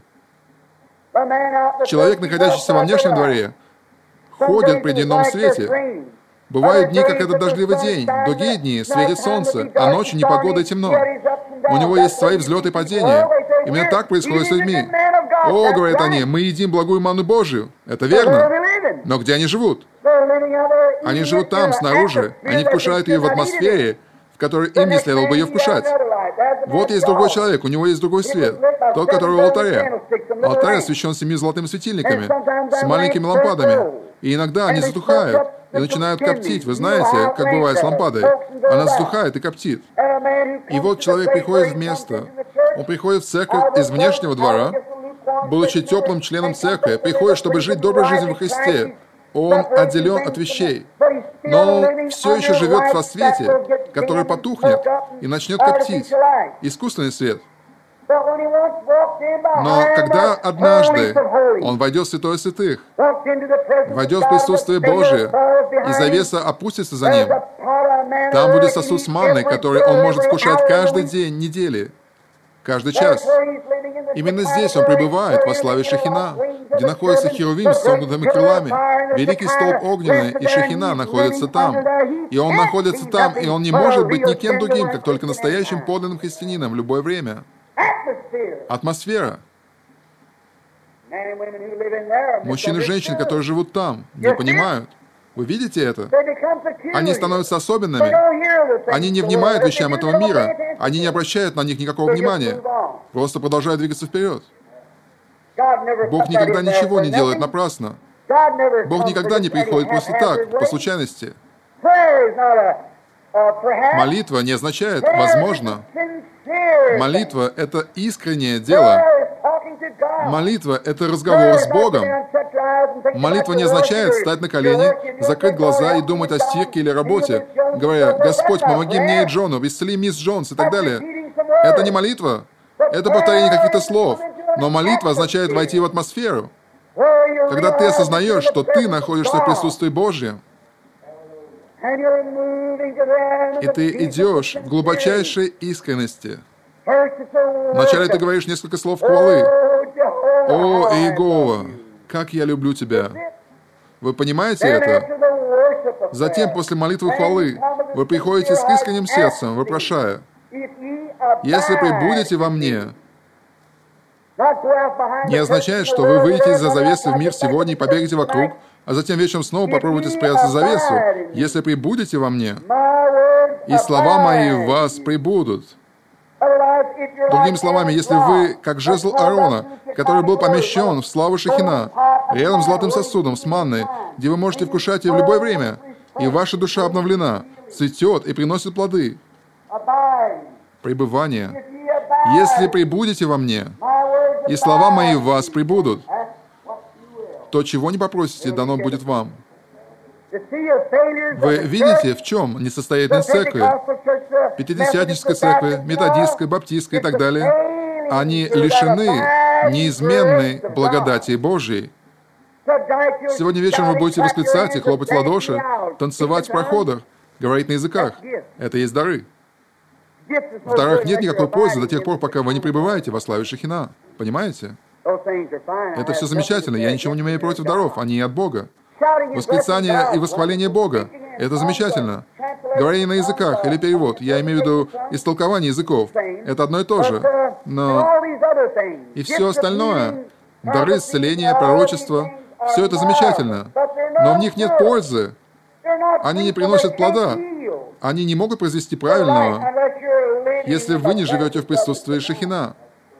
Человек, находящийся во внешнем дворе, ходит при дневном свете. Бывают дни, как этот дождливый день, другие дни светит солнце, а ночью непогода и темно. У него есть свои взлеты и падения. Именно так происходит с людьми. «О, — говорят они, — мы едим благую манну Божию». Это верно. Но где они живут? Они живут там, снаружи. Они вкушают ее в атмосфере, в которой им не следовало бы ее вкушать. Вот есть другой человек, у него есть другой свет. Тот, который в алтаре. Алтарь освещен 7 золотыми светильниками, с маленькими лампадами. И иногда они затухают и начинают коптить. Вы знаете, как бывает с лампадой. Она затухает и коптит. И вот человек приходит в место. Он приходит в церковь из внешнего двора, будучи теплым членом церкви, приходит, чтобы жить доброй жизнью в Христе. Он отделен от вещей, но он все еще живет во свете, который потухнет и начнет коптить. Искусственный свет. Но когда однажды он войдет в святое святых, войдет в присутствие Божие, и завеса опустится за ним, там будет сосуд с манной, который он может вкушать каждый день недели, каждый час. Именно здесь он пребывает во славе Шехина, где находится Херувим с согнутыми крылами. Великий столб огненный и Шехина находятся там. И он находится там, и он не может быть никем другим, как только настоящим подлинным христианином в любое время. Атмосфера. Мужчин и женщин, которые живут там, не понимают. Вы видите это? Они становятся особенными. Они не внимают вещам этого мира. Они не обращают на них никакого внимания. Просто продолжают двигаться вперед. Бог никогда ничего не делает напрасно. Бог никогда не приходит просто так, по случайности. Молитва не означает «возможно». Молитва — это искреннее дело. Молитва — это разговор с Богом. Молитва не означает встать на колени, закрыть глаза и думать о стирке или работе, говоря: «Господь, помоги мне и Джону, исцели мисс Джонс» и так далее. Это не молитва. Это повторение каких-то слов. Но молитва означает войти в атмосферу, когда ты осознаешь, что ты находишься в присутствии Божьем. И ты идешь в глубочайшей искренности. Вначале ты говоришь несколько слов хвалы. «О, Иегова, как я люблю тебя!» Вы понимаете это? Затем, после молитвы хвалы, вы приходите с искренним сердцем, вопрошая: «Если пребудете во мне», не означает, что вы выйдете из-за завесы в мир сегодня и побегаете вокруг, а затем вечером снова попробуйте спрятаться за завесу. «Если пребудете во мне, и слова мои в вас пребудут». Другими словами, если вы, как жезл Аарона, который был помещен в славу Шехина, рядом с золотым сосудом, с манной, где вы можете вкушать ее в любое время, и ваша душа обновлена, цветет и приносит плоды. Пребывание. «Если пребудете во мне, и слова мои в вас пребудут, то чего не попросите, дано будет вам». Вы видите, в чем несостоятельность церкви? Пятидесятнической церкви, методистской, баптистской и так далее. Они лишены неизменной благодати Божьей. Сегодня вечером вы будете восклицать и хлопать в ладоши, танцевать в проходах, говорить на языках. Это есть дары. В дарах нет никакой пользы до тех пор, пока вы не пребываете во славе Шехина. Понимаете? Это все замечательно. Я ничего не имею против даров. Они от Бога. Восклицание и восхваление Бога. Это замечательно. Говорение на языках или перевод. Я имею в виду истолкование языков. Это одно и то же. Но и все остальное, дары исцеления, пророчества, все это замечательно. Но в них нет пользы. Они не приносят плода. Они не могут произвести правильного, если вы не живете в присутствии Шехина.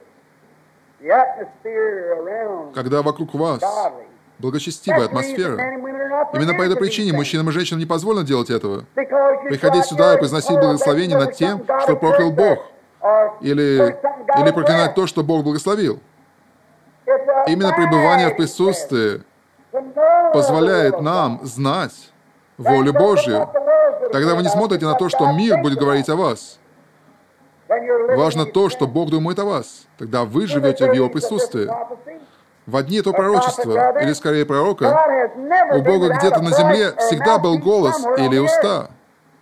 Когда вокруг вас благочестивая атмосфера. Именно по этой причине мужчинам и женщинам не позволено делать этого. Приходить сюда и произносить благословение над тем, что проклял Бог. Или проклинать то, что Бог благословил. Именно пребывание в присутствии позволяет нам знать волю Божью. Тогда вы не смотрите на то, что мир будет говорить о вас. Важно то, что Бог думает о вас. Тогда вы живете в Его присутствии. В дни этого пророчества, или скорее пророка, у Бога где-то на земле всегда был голос или уста.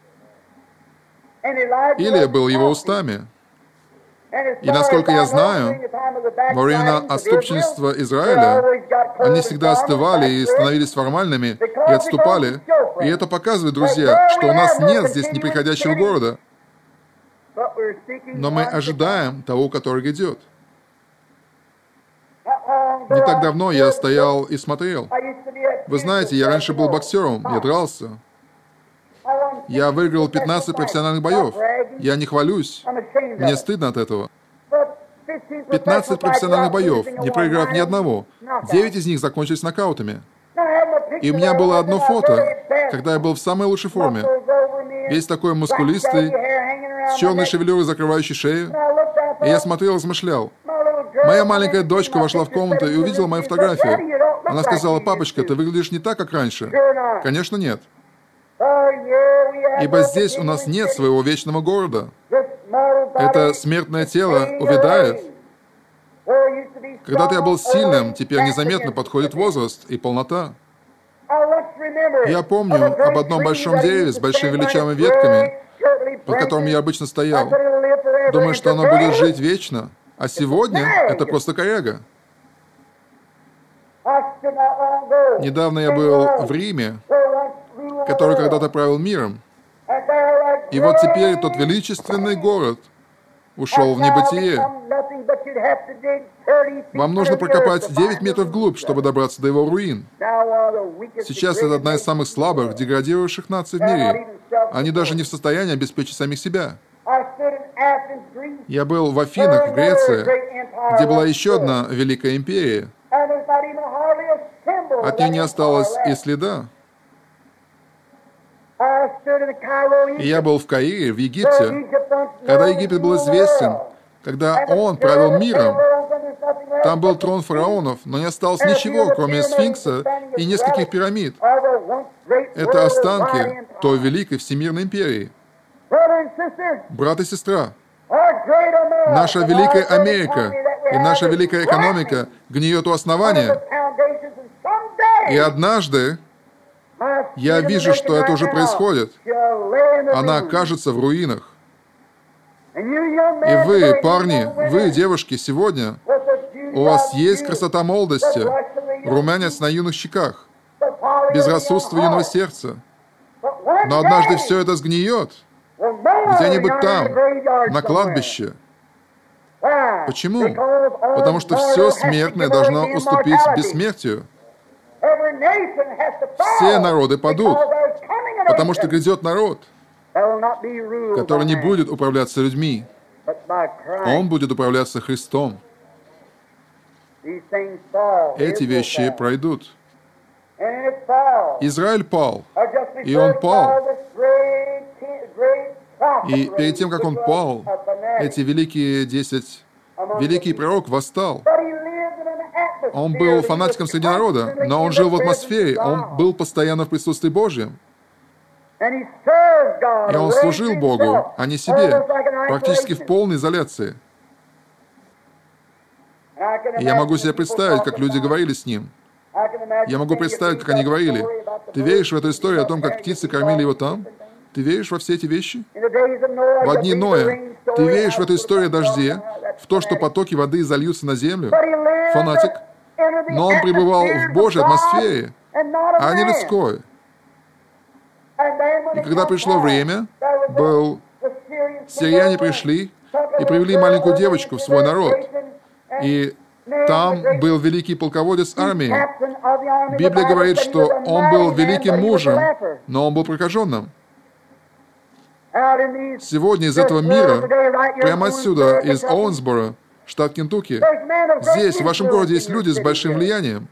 Илия был его устами. И насколько я знаю, во времена отступничества Израиля они всегда остывали и становились формальными, и отступали. И это показывает, друзья, что у нас нет здесь неприходящего города. Но мы ожидаем того, который идет. Не так давно я стоял и смотрел. Вы знаете, я раньше был боксером, я дрался. Я выиграл 15 профессиональных боев. Я не хвалюсь. Мне стыдно от этого. 15 профессиональных боев, не проиграв ни одного. 9 из них закончились нокаутами. И у меня было одно фото, когда я был в самой лучшей форме. Весь такой мускулистый, с черной шевелюрой, закрывающей шею. И я смотрел и размышлял. Моя маленькая дочка вошла в комнату и увидела мою фотографию. Она сказала: «Папочка, ты выглядишь не так, как раньше». Конечно, нет. Ибо здесь у нас нет своего вечного города. Это смертное тело увядает. Когда-то я был сильным, теперь незаметно подходит возраст и полнота. Я помню об одном большом дереве с большими величавыми ветками, под которым я обычно стоял, думая, что оно будет жить вечно. А сегодня это просто коряга. Недавно я был в Риме, который когда-то правил миром. И вот теперь тот величественный город ушел в небытие. Вам нужно прокопать 9 метров вглубь, чтобы добраться до его руин. Сейчас это одна из самых слабых, деградирующих наций в мире. Они даже не в состоянии обеспечить самих себя. Я был в Афинах, в Греции, где была еще одна великая империя. От нее не осталось и следа. И я был в Каире, в Египте, когда Египет был известен, когда он правил миром. Там был трон фараонов, но не осталось ничего, кроме сфинкса и нескольких пирамид. Это останки той великой всемирной империи. Брат и сестра, наша великая Америка и наша великая экономика гниет у основания. И однажды я вижу, что это уже происходит. Она окажется в руинах. И вы, парни, вы, девушки, сегодня, у вас есть красота молодости, румянец на юных щеках, безрассудство юного сердца. Но однажды все это сгниет. Где-нибудь там, на кладбище. Почему? Потому что все смертное должно уступить бессмертию. Все народы падут, потому что грядет народ, который не будет управляться людьми. Он будет управляться Христом. Эти вещи пройдут. Израиль пал, и он пал. И перед тем, как он пал, эти великий пророк восстал. Он был фанатиком среди народа, но он жил в атмосфере, он был постоянно в присутствии Божьем. И он служил Богу, а не себе, практически в полной изоляции. И я могу себе представить, как люди говорили с ним. Я могу представить, как они говорили: «Ты веришь в эту историю о том, как птицы кормили его там? Ты веришь во все эти вещи? В дни Ноя ты веришь в эту историю о дожде, в то, что потоки воды зальются на землю?» Фанатик. Но он пребывал в Божьей атмосфере, а не людской. И когда пришло время, сирияне пришли и привели маленькую девочку в свой народ. И там был великий полководец армии. Библия говорит, что он был великим мужем, но он был прокаженным. Сегодня из этого мира, прямо отсюда, из Оуэнсборо, штат Кентукки, здесь, в вашем городе, есть люди с большим влиянием.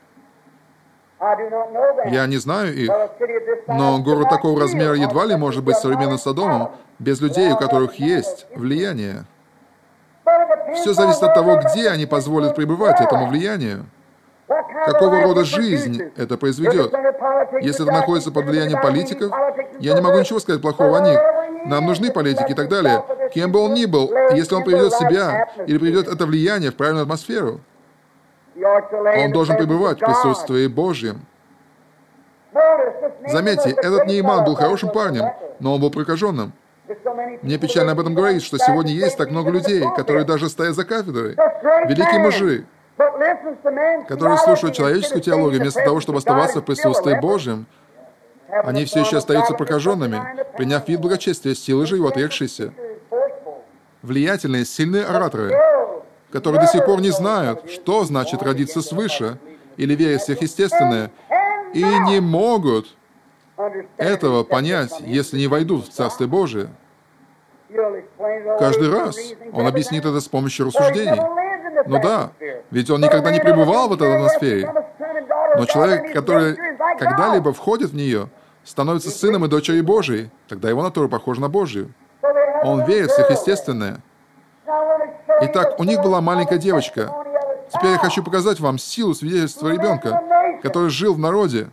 Я не знаю их, но город такого размера едва ли может быть современным Содомом без людей, у которых есть влияние. Все зависит от того, где они позволят пребывать этому влиянию. Какого рода жизнь это произведет? Если это находится под влиянием политиков, я не могу ничего сказать плохого о них. Нам нужны политики и так далее. Кем бы он ни был, если он приведет себя или приведет это влияние в правильную атмосферу, он должен пребывать в присутствии Божьем. Заметьте, этот Нейман был хорошим парнем, но он был прокаженным. Мне печально об этом говорить, что сегодня есть так много людей, которые даже стоят за кафедрой. Великие мужи, которые слушают человеческую теологию вместо того, чтобы оставаться в присутствии Божьем. Они все еще остаются прокаженными, приняв вид благочестия, силы же его отрекшиеся. Влиятельные, сильные ораторы, которые до сих пор не знают, что значит родиться свыше или верить в сверхъестественное, и не могут этого понять, если не войдут в Царствие Божие. Каждый раз он объяснит это с помощью рассуждений. Ну да, ведь он никогда не пребывал в этой атмосфере. Но человек, который когда-либо входит в нее, становится сыном и дочерью Божией, тогда его натура похожа на Божью. Он верит в сверхъестественное. Итак, у них была маленькая девочка. Теперь я хочу показать вам силу свидетельства ребенка, который жил в народе,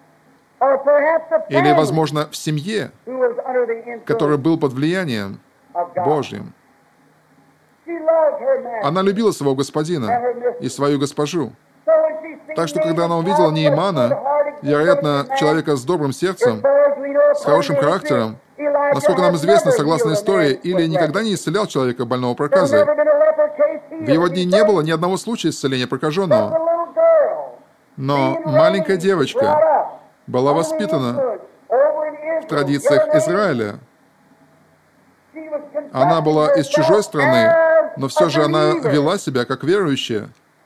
или, возможно, в семье, который был под влиянием Божьим. Она любила своего господина и свою госпожу. Так что, когда она увидела Неймана, вероятно, человека с добрым сердцем, с хорошим характером, насколько нам известно, согласно истории, Илия никогда не исцелял человека больного проказой. В его дни не было ни одного случая исцеления прокаженного. Но маленькая девочка была воспитана в традициях Израиля. Она была из чужой страны, но все же она вела себя как верующая.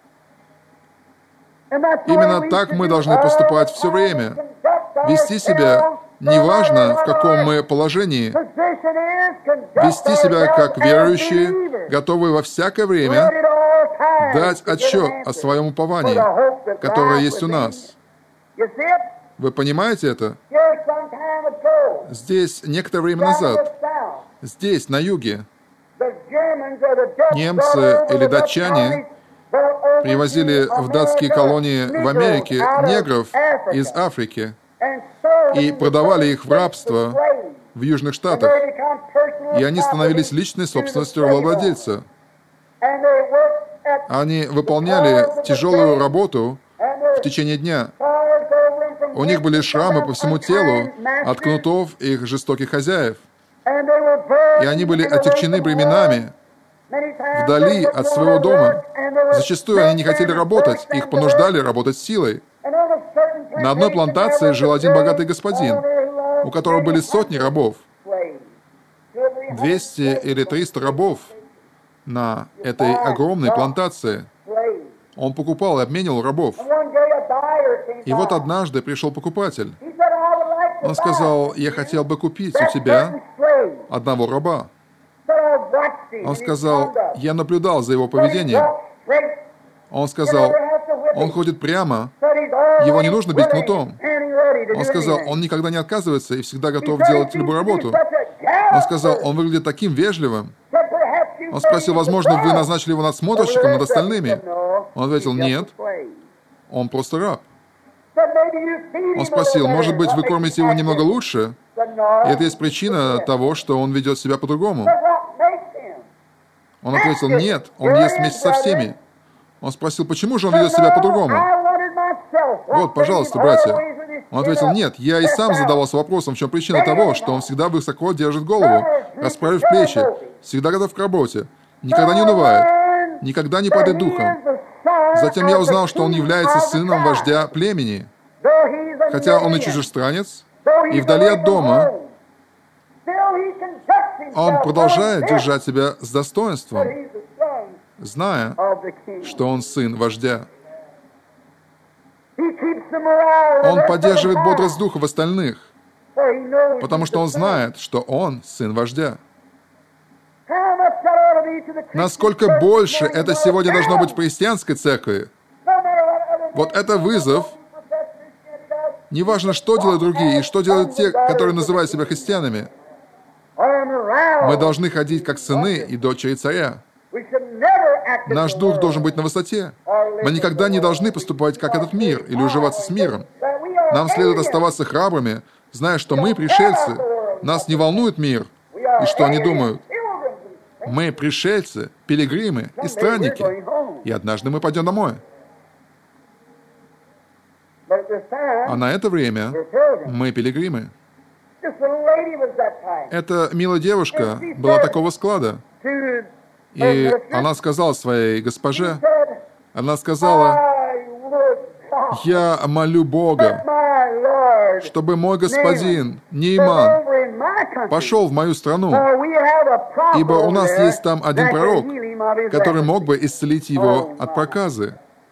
Именно так мы должны поступать все время. Вести себя, неважно в каком мы положении, вести себя как верующие, готовые во всякое время дать отчет о своем уповании, которое есть у нас. Вы понимаете это? Здесь, некоторое время назад, здесь, на юге, немцы или датчане привозили в датские колонии в Америке негров из Африки и продавали их в рабство в Южных Штатах. И они становились личной собственностью рабовладельца. Они выполняли тяжелую работу в течение дня. У них были шрамы по всему телу от кнутов их жестоких хозяев. И они были отягчены бременами вдали от своего дома. Зачастую они не хотели работать, их понуждали работать силой. На одной плантации жил один богатый господин, у которого были сотни рабов. 200 или 300 рабов на этой огромной плантации. Он покупал и обменивал рабов. И вот однажды пришел покупатель. Он сказал: «Я хотел бы купить у тебя одного раба». Он сказал: «Я наблюдал за его поведением». Он сказал: «Он ходит прямо, его не нужно бить кнутом». Он сказал: «Он никогда не отказывается и всегда готов делать любую работу». Он сказал: «Он выглядит таким вежливым». Он спросил: «Возможно, вы назначили его надсмотрщиком над остальными?» Он ответил, нет, он просто раб. Он спросил, может быть, вы кормите его немного лучше? И это есть причина того, что он ведет себя по-другому. Он ответил, нет, он ест вместе со всеми. Он спросил, почему же он ведет себя по-другому? Вот, пожалуйста, братья. Он ответил, нет, я и сам задавался вопросом, в чем причина того, что он всегда высоко держит голову, расправив плечи, всегда готов к работе, никогда не унывает, никогда не падает духом. Затем я узнал, что он является сыном вождя племени. Хотя он и чужестранец, и вдали от дома, он продолжает держать себя с достоинством, зная, что он сын вождя. Он поддерживает бодрость духа в остальных, потому что он знает, что он сын вождя. Насколько больше это сегодня должно быть в христианской церкви? Вот это вызов. Неважно, что делают другие и что делают те, которые называют себя христианами. Мы должны ходить как сыны и дочери царя. Наш дух должен быть на высоте. Мы никогда не должны поступать как этот мир или уживаться с миром. Нам следует оставаться храбрыми, зная, что мы пришельцы. Нас не волнует мир и что они думают. Мы пришельцы, пилигримы и странники. И однажды мы пойдем домой. А на это время мы пилигримы. Эта милая девушка была такого склада. И она сказала своей госпоже, она сказала, «Я молю Бога, чтобы мой господин Нейман пошел в мою страну, ибо у нас есть там один пророк, который мог бы исцелить его от проказы».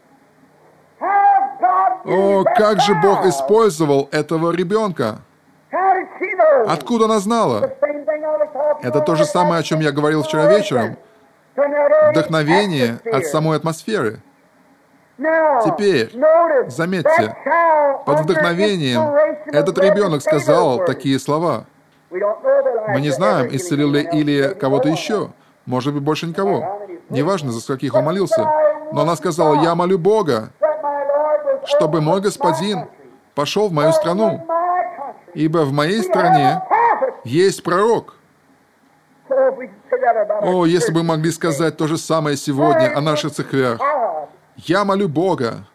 О, как же Бог использовал этого ребенка! Откуда она знала? Это то же самое, о чем я говорил вчера вечером. Вдохновение от самой атмосферы. Теперь, заметьте, под вдохновением этот ребенок сказал такие слова. Мы не знаем, исцелил ли Илия кого-то еще. Может быть, больше никого. Неважно, за скольких он молился. Но она сказала, «Я молю Бога, чтобы мой господин пошел в мою страну, ибо в моей стране есть пророк». О, если бы мы могли сказать то же самое сегодня о наших церквях. Я молю Бога,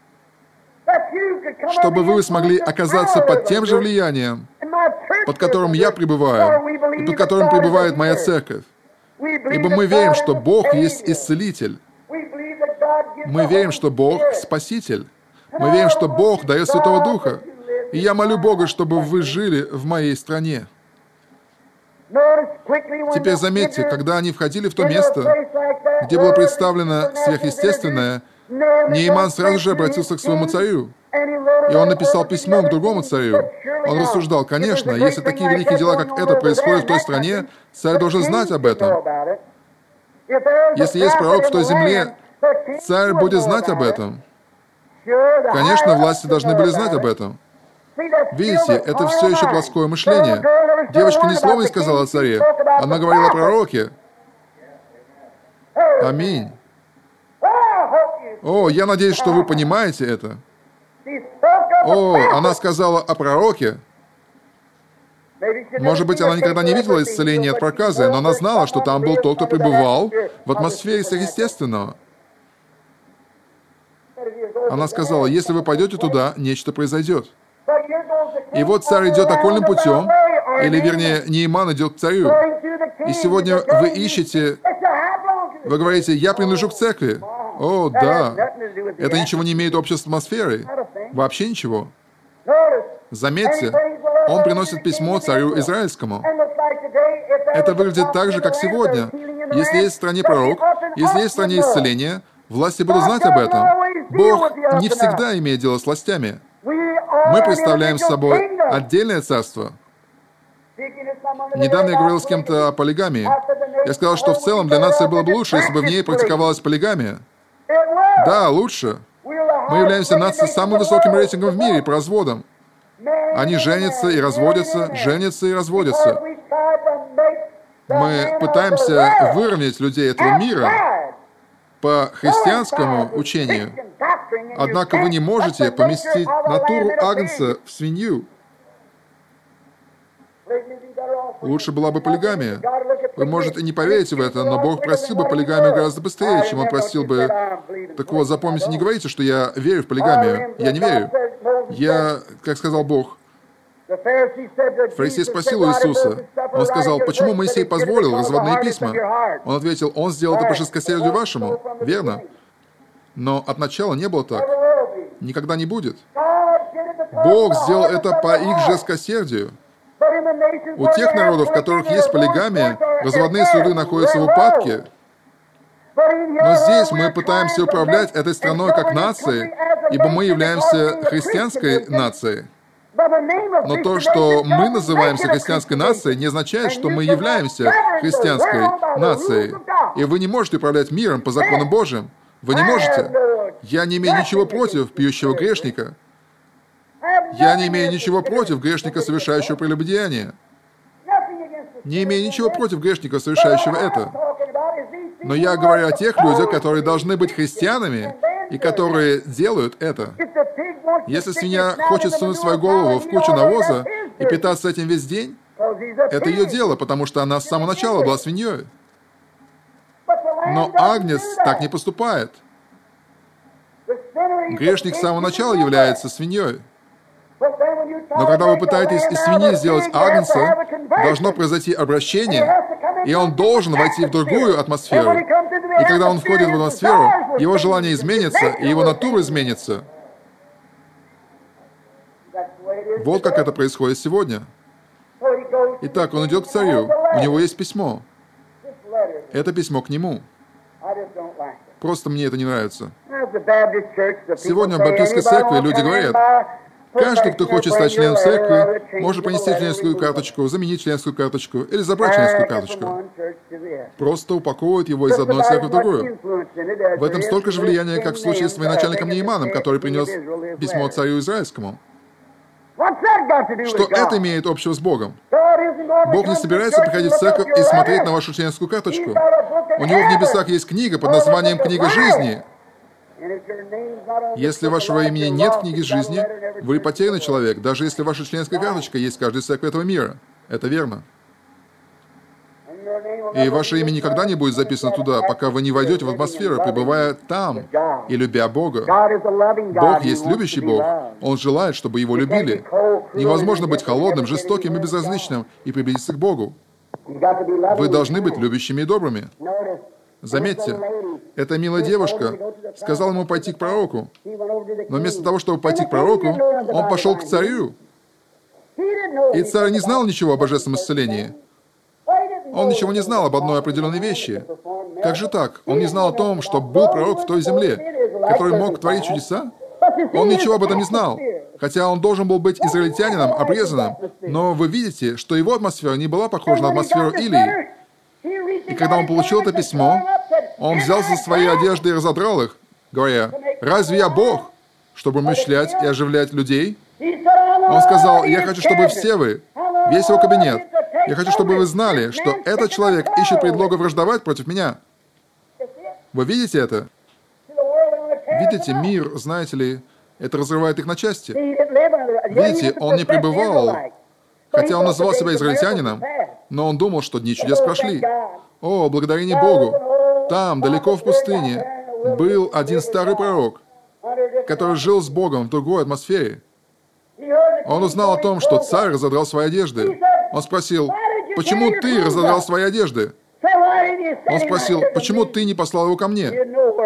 чтобы вы смогли оказаться под тем же влиянием, под которым я пребываю, и под которым пребывает моя церковь. Ибо мы верим, что Бог есть Исцелитель. Мы верим, что Бог Спаситель. Мы верим, что Бог дает Святого Духа. И я молю Бога, чтобы вы жили в моей стране. Теперь заметьте, когда они входили в то место, где было представлено сверхъестественное, Нейман сразу же обратился к своему царю. И он написал письмо к другому царю. Он рассуждал, конечно, если такие великие дела, как это, происходят в той стране, царь должен знать об этом. Если есть пророк в той земле, царь будет знать об этом. Конечно, власти должны были знать об этом. Видите, это все еще плоское мышление. Девочка ни слова не сказала о царе. Она говорила о пророке. Аминь. О, я надеюсь, что вы понимаете это. О, она сказала о пророке. Может быть, она никогда не видела исцеления от проказы, но она знала, что там был тот, кто пребывал в атмосфере сверхъестественного. Она сказала, если вы пойдете туда, нечто произойдет. И вот царь идет окольным путем, или, вернее, Нейман идет к царю. И сегодня вы ищете, вы говорите, я принадлежу к церкви. О, да. Это ничего не имеет общего с атмосферой. Вообще ничего. Заметьте, он приносит письмо царю израильскому. Это выглядит так же, как сегодня. Если есть в стране пророк, если есть в стране исцеление, власти будут знать об этом. Бог не всегда имеет дело с властями. Мы представляем собой отдельное царство. Недавно я говорил с кем-то о полигамии. Я сказал, что в целом для нации было бы лучше, если бы в ней практиковалась полигамия. Да, лучше. Мы являемся нацией с самым высоким рейтингом в мире по разводам. Они женятся и разводятся, женятся и разводятся. Мы пытаемся выровнять людей этого мира, по христианскому учению. Однако вы не можете поместить натуру агнца в свинью. Лучше была бы полигамия. Вы, может, и не поверите в это, но Бог простил бы полигамию гораздо быстрее, чем Он простил бы... Так вот, запомните, не говорите, что я верю в полигамию. Я не верю. Я, как сказал Бог, фарисей спросил у Иисуса. Он сказал, почему Моисей позволил разводные письма? Он ответил, он сделал это по жесткосердию вашему. Верно. Но от начала не было так. Никогда не будет. Бог сделал это по их жесткосердию. У тех народов, в которых есть полигамия, разводные суды находятся в упадке. Но здесь мы пытаемся управлять этой страной как нацией, ибо мы являемся христианской нацией. Но то, что мы называемся христианской нацией, не означает, что мы являемся христианской нацией. И вы не можете управлять миром по законам Божьим. Вы не можете. Я не имею ничего против пьющего грешника. Я не имею ничего против грешника, совершающего прелюбодеяние. Не имею ничего против грешника, совершающего это. Но я говорю о тех людях, которые должны быть христианами и которые делают это. Если свинья хочет сунуть свою голову в кучу навоза и питаться этим весь день, это ее дело, потому что она с самого начала была свиньей. Но агнец так не поступает. Грешник с самого начала является свиньей. Но когда вы пытаетесь из свиньи сделать агнца, должно произойти обращение, и он должен войти в другую атмосферу. И когда он входит в атмосферу, его желание изменится, и его натура изменится. Вот как это происходит сегодня. Итак, он идет к царю, у него есть письмо. Это письмо к нему. Просто мне это не нравится. Сегодня в Баптистской церкви люди говорят, каждый, кто хочет стать членом церкви, может принести членскую карточку, заменить членскую карточку или забрать членскую карточку. Просто упаковывают его из одной церкви в другую. В этом столько же влияния, как в случае с военачальником Нейманом, который принес письмо царю Израильскому. Что это имеет общего с Богом? Бог не собирается приходить в церковь и смотреть на вашу членскую карточку. У Него в небесах есть книга под названием «Книга жизни». Если вашего имени нет в книге жизни, вы потерянный человек, даже если ваша членская карточка есть в каждой церкви этого мира. Это верно. И ваше имя никогда не будет записано туда, пока вы не войдете в атмосферу, пребывая там и любя Бога. Бог есть любящий Бог. Он желает, чтобы Его любили. Невозможно быть холодным, жестоким и безразличным и приблизиться к Богу. Вы должны быть любящими и добрыми. Заметьте, эта милая девушка сказала ему пойти к пророку, но вместо того, чтобы пойти к пророку, он пошел к царю. И царь не знал ничего о божественном исцелении. Он ничего не знал об одной определенной вещи. Как же так? Он не знал о том, что был пророк в той земле, который мог творить чудеса? Он ничего об этом не знал, хотя он должен был быть израильтянином, обрезанным. Но вы видите, что его атмосфера не была похожа на атмосферу Илии. И когда он получил это письмо, он взялся за свои одежды и разодрал их, говоря, «Разве я Бог, чтобы умышлять и оживлять людей?» Он сказал, «Я хочу, чтобы все вы, весь его кабинет, я хочу, чтобы вы знали, что этот человек ищет предлога враждовать против меня». Вы видите это? Видите, мир, знаете ли, это разрывает их на части. Видите, он не пребывал, хотя он называл себя израильтянином, но он думал, что дни чудес прошли. О, благодарение Богу! Там, далеко в пустыне, был один старый пророк, который жил с Богом в другой атмосфере. Он узнал о том, что царь разодрал свои одежды. Он спросил, «Почему ты разодрал свои одежды?» Он спросил, «Почему ты не послал его ко мне?»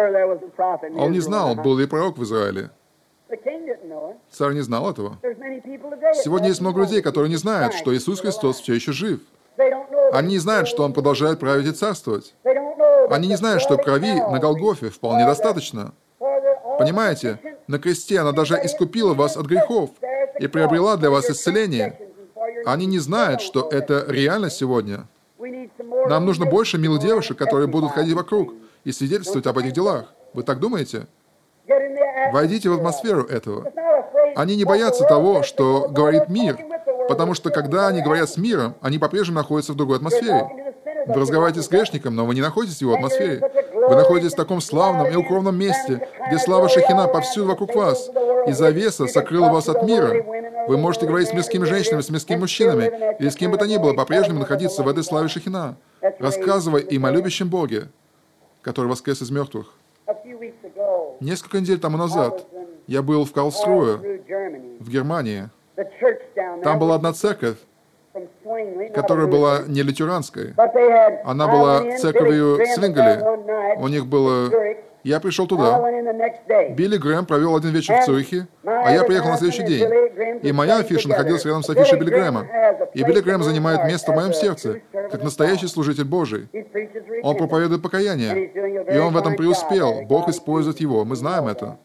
Он не знал, был ли пророк в Израиле. Царь не знал этого. Сегодня есть много людей, которые не знают, что Иисус Христос все еще жив. Они не знают, что Он продолжает править и царствовать. Они не знают, что крови на Голгофе вполне достаточно. Понимаете, на кресте она даже искупила вас от грехов и приобрела для вас исцеление. Они не знают, что это реально сегодня. Нам нужно больше милых девушек, которые будут ходить вокруг и свидетельствовать об этих делах. Вы так думаете? Войдите в атмосферу этого. Они не боятся того, что говорит мир, потому что когда они говорят с миром, они по-прежнему находятся в другой атмосфере. Вы разговариваете с грешником, но вы не находитесь в его атмосфере. Вы находитесь в таком славном и укромном месте, где слава Шехина повсюду вокруг вас, и завеса сокрыла вас от мира. Вы можете говорить с мирскими женщинами, с мирскими мужчинами, или с кем бы то ни было, по-прежнему находиться в этой славе Шехина, рассказывая им о любящем Боге, который воскрес из мертвых. Несколько недель тому назад я был в Карлсруhe, в Германии. Там была одна церковь, которая была не лютеранской. Она была церковью Свингели. У них было... Я пришел туда. Билли Грэм провел один вечер в Цюрихе, а я приехал на следующий день. И моя афиша находилась рядом с афишей Билли Грэма. И Билли Грэм занимает место в моем сердце, как настоящий служитель Божий. Он проповедует покаяние, и он в этом преуспел. Бог использует его, мы знаем это.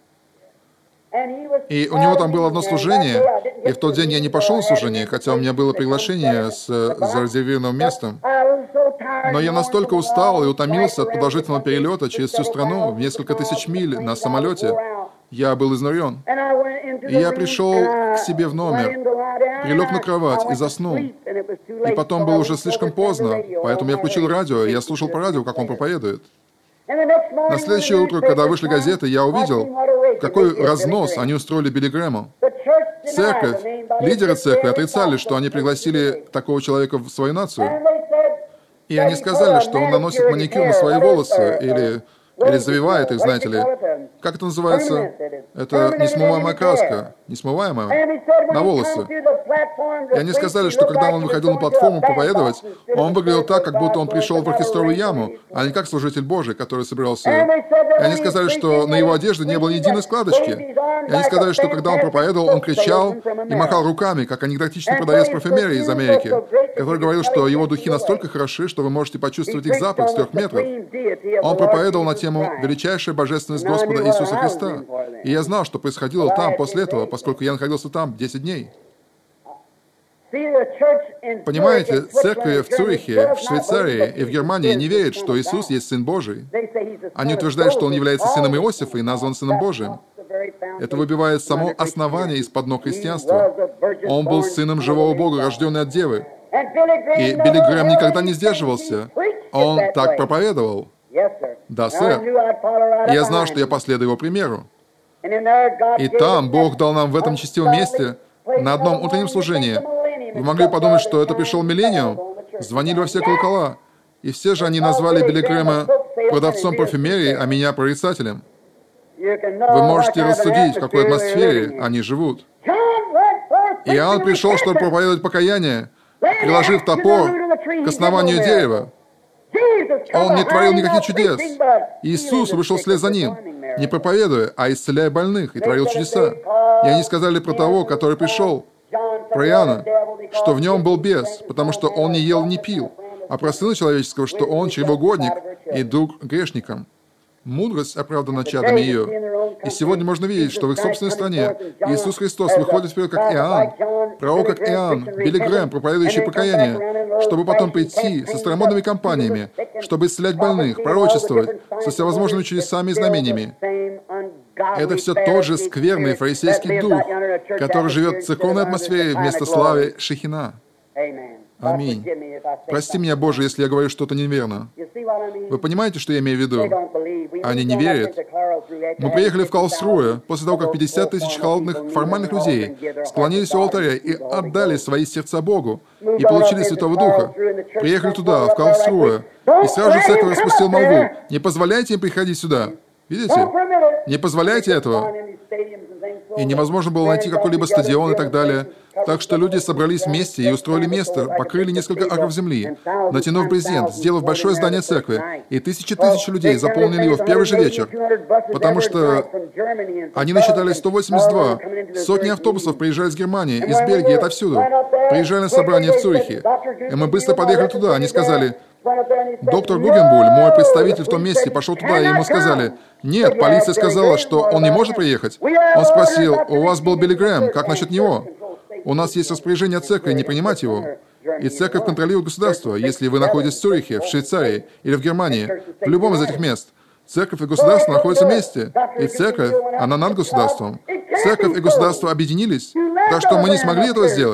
И у него там было одно служение, и в тот день я не пошел на служение, хотя у меня было приглашение с зарезервированным местом. Но я настолько устал и утомился от продолжительного перелета через всю страну в несколько тысяч миль на самолете. Я был изнурен. И я пришел к себе в номер, прилег на кровать и заснул. И потом было уже слишком поздно, поэтому я включил радио, и я слушал по радио, как он проповедует. На следующее утро, когда вышли газеты, я увидел, какой разнос они устроили Билли Грэму. Церковь, лидеры церкви отрицали, что они пригласили такого человека в свою нацию. И они сказали, что он наносит маникюр на свои волосы или завивает их, знаете ли. Как это называется? Это несмываемая краска. Несмываемая. На волосы. И они сказали, что когда он выходил на платформу проповедовать, он выглядел так, как будто он пришел в оркестровую яму, а не как служитель Божий, который собирался. И они сказали, что на его одежде не было ни единой складочки. И они сказали, что когда он проповедовал, он кричал и махал руками, как анекдотичный продавец парфюмерии из Америки, который говорил, что его духи настолько хороши, что вы можете почувствовать их запах с 3 метров. Он проповедовал на тему «Величайшая божественность Господа Иисуса Христа». И я знал, что происходило там после этого, поскольку я находился там 10 дней. Понимаете, церкви в Цюрихе, в Швейцарии и в Германии не верят, что Иисус есть Сын Божий. Они утверждают, что Он является сыном Иосифа и назван Сыном Божиим. Это выбивает само основание из-под ног христианства. Он был сыном живого Бога, рожденный от Девы. И Билли Грэм никогда не сдерживался. Он так проповедовал. Да, сэр. И я знал, что я последую его примеру. И там Бог дал нам в этом честивом месте, на одном утреннем служении. Вы могли подумать, что это пришел миллениум. Звонили во все колокола. И все же они назвали Билли Грэма продавцом парфюмерии, а меня прорицателем. Вы можете рассудить, в какой атмосфере они живут. Иоанн пришел, чтобы проповедовать покаяние, приложив топор к основанию дерева. Он не творил никаких чудес. Иисус вышел вслед за ним, не проповедуя, а исцеляя больных, и творил чудеса. И они сказали про того, который пришел, про Иоанна, что в нем был бес, потому что он не ел, не пил, а про Сына Человеческого, что он чревоугодник и друг грешникам. Мудрость оправдана чадами ее. И сегодня можно видеть, что в их собственной стране Иисус Христос выходит вперед как Иоанн, пророк как Иоанн, Билли Грэм, проповедующий покаяние, чтобы потом прийти со старомодными компаниями, чтобы исцелять больных, пророчествовать со всевозможными чудесами и знамениями. Это все тот же скверный фарисейский дух, который живет в церковной атмосфере вместо славы Шехина. Аминь. Прости меня, Боже, если я говорю что-то неверно. Вы понимаете, что я имею в виду? Они не верят. Мы приехали в Карлсруhe после того, как 50 тысяч холодных формальных людей склонились у алтаря и отдали свои сердца Богу и получили Святого Духа. Приехали туда, в Карлсруhe, и сразу же церковь распустил молву. Не позволяйте им приходить сюда. Видите? Не позволяйте этого. И невозможно было найти какой-либо стадион и так далее. Так что люди собрались вместе и устроили место, покрыли несколько акров земли, натянув брезент, сделав большое здание церкви, и тысячи людей заполнили его в первый же вечер, потому что они насчитали 182. Сотни автобусов приезжали из Германии, из Бельгии, отовсюду. Приезжали на собрание в Цюрихе. И мы быстро подъехали туда. Они сказали: доктор Гугенбуль, мой представитель в том месте, пошел туда, и ему сказали: нет, полиция сказала, что он не может приехать. Он спросил: у вас был Билли Грэм, как насчет него? У нас есть распоряжение церкви не принимать его. И церковь контролирует государство. Если вы находитесь в Цюрихе, в Швейцарии или в Германии, в любом из этих мест, церковь и государство находятся вместе. И церковь, она над государством. Церковь и государство объединились, так что мы не смогли этого сделать.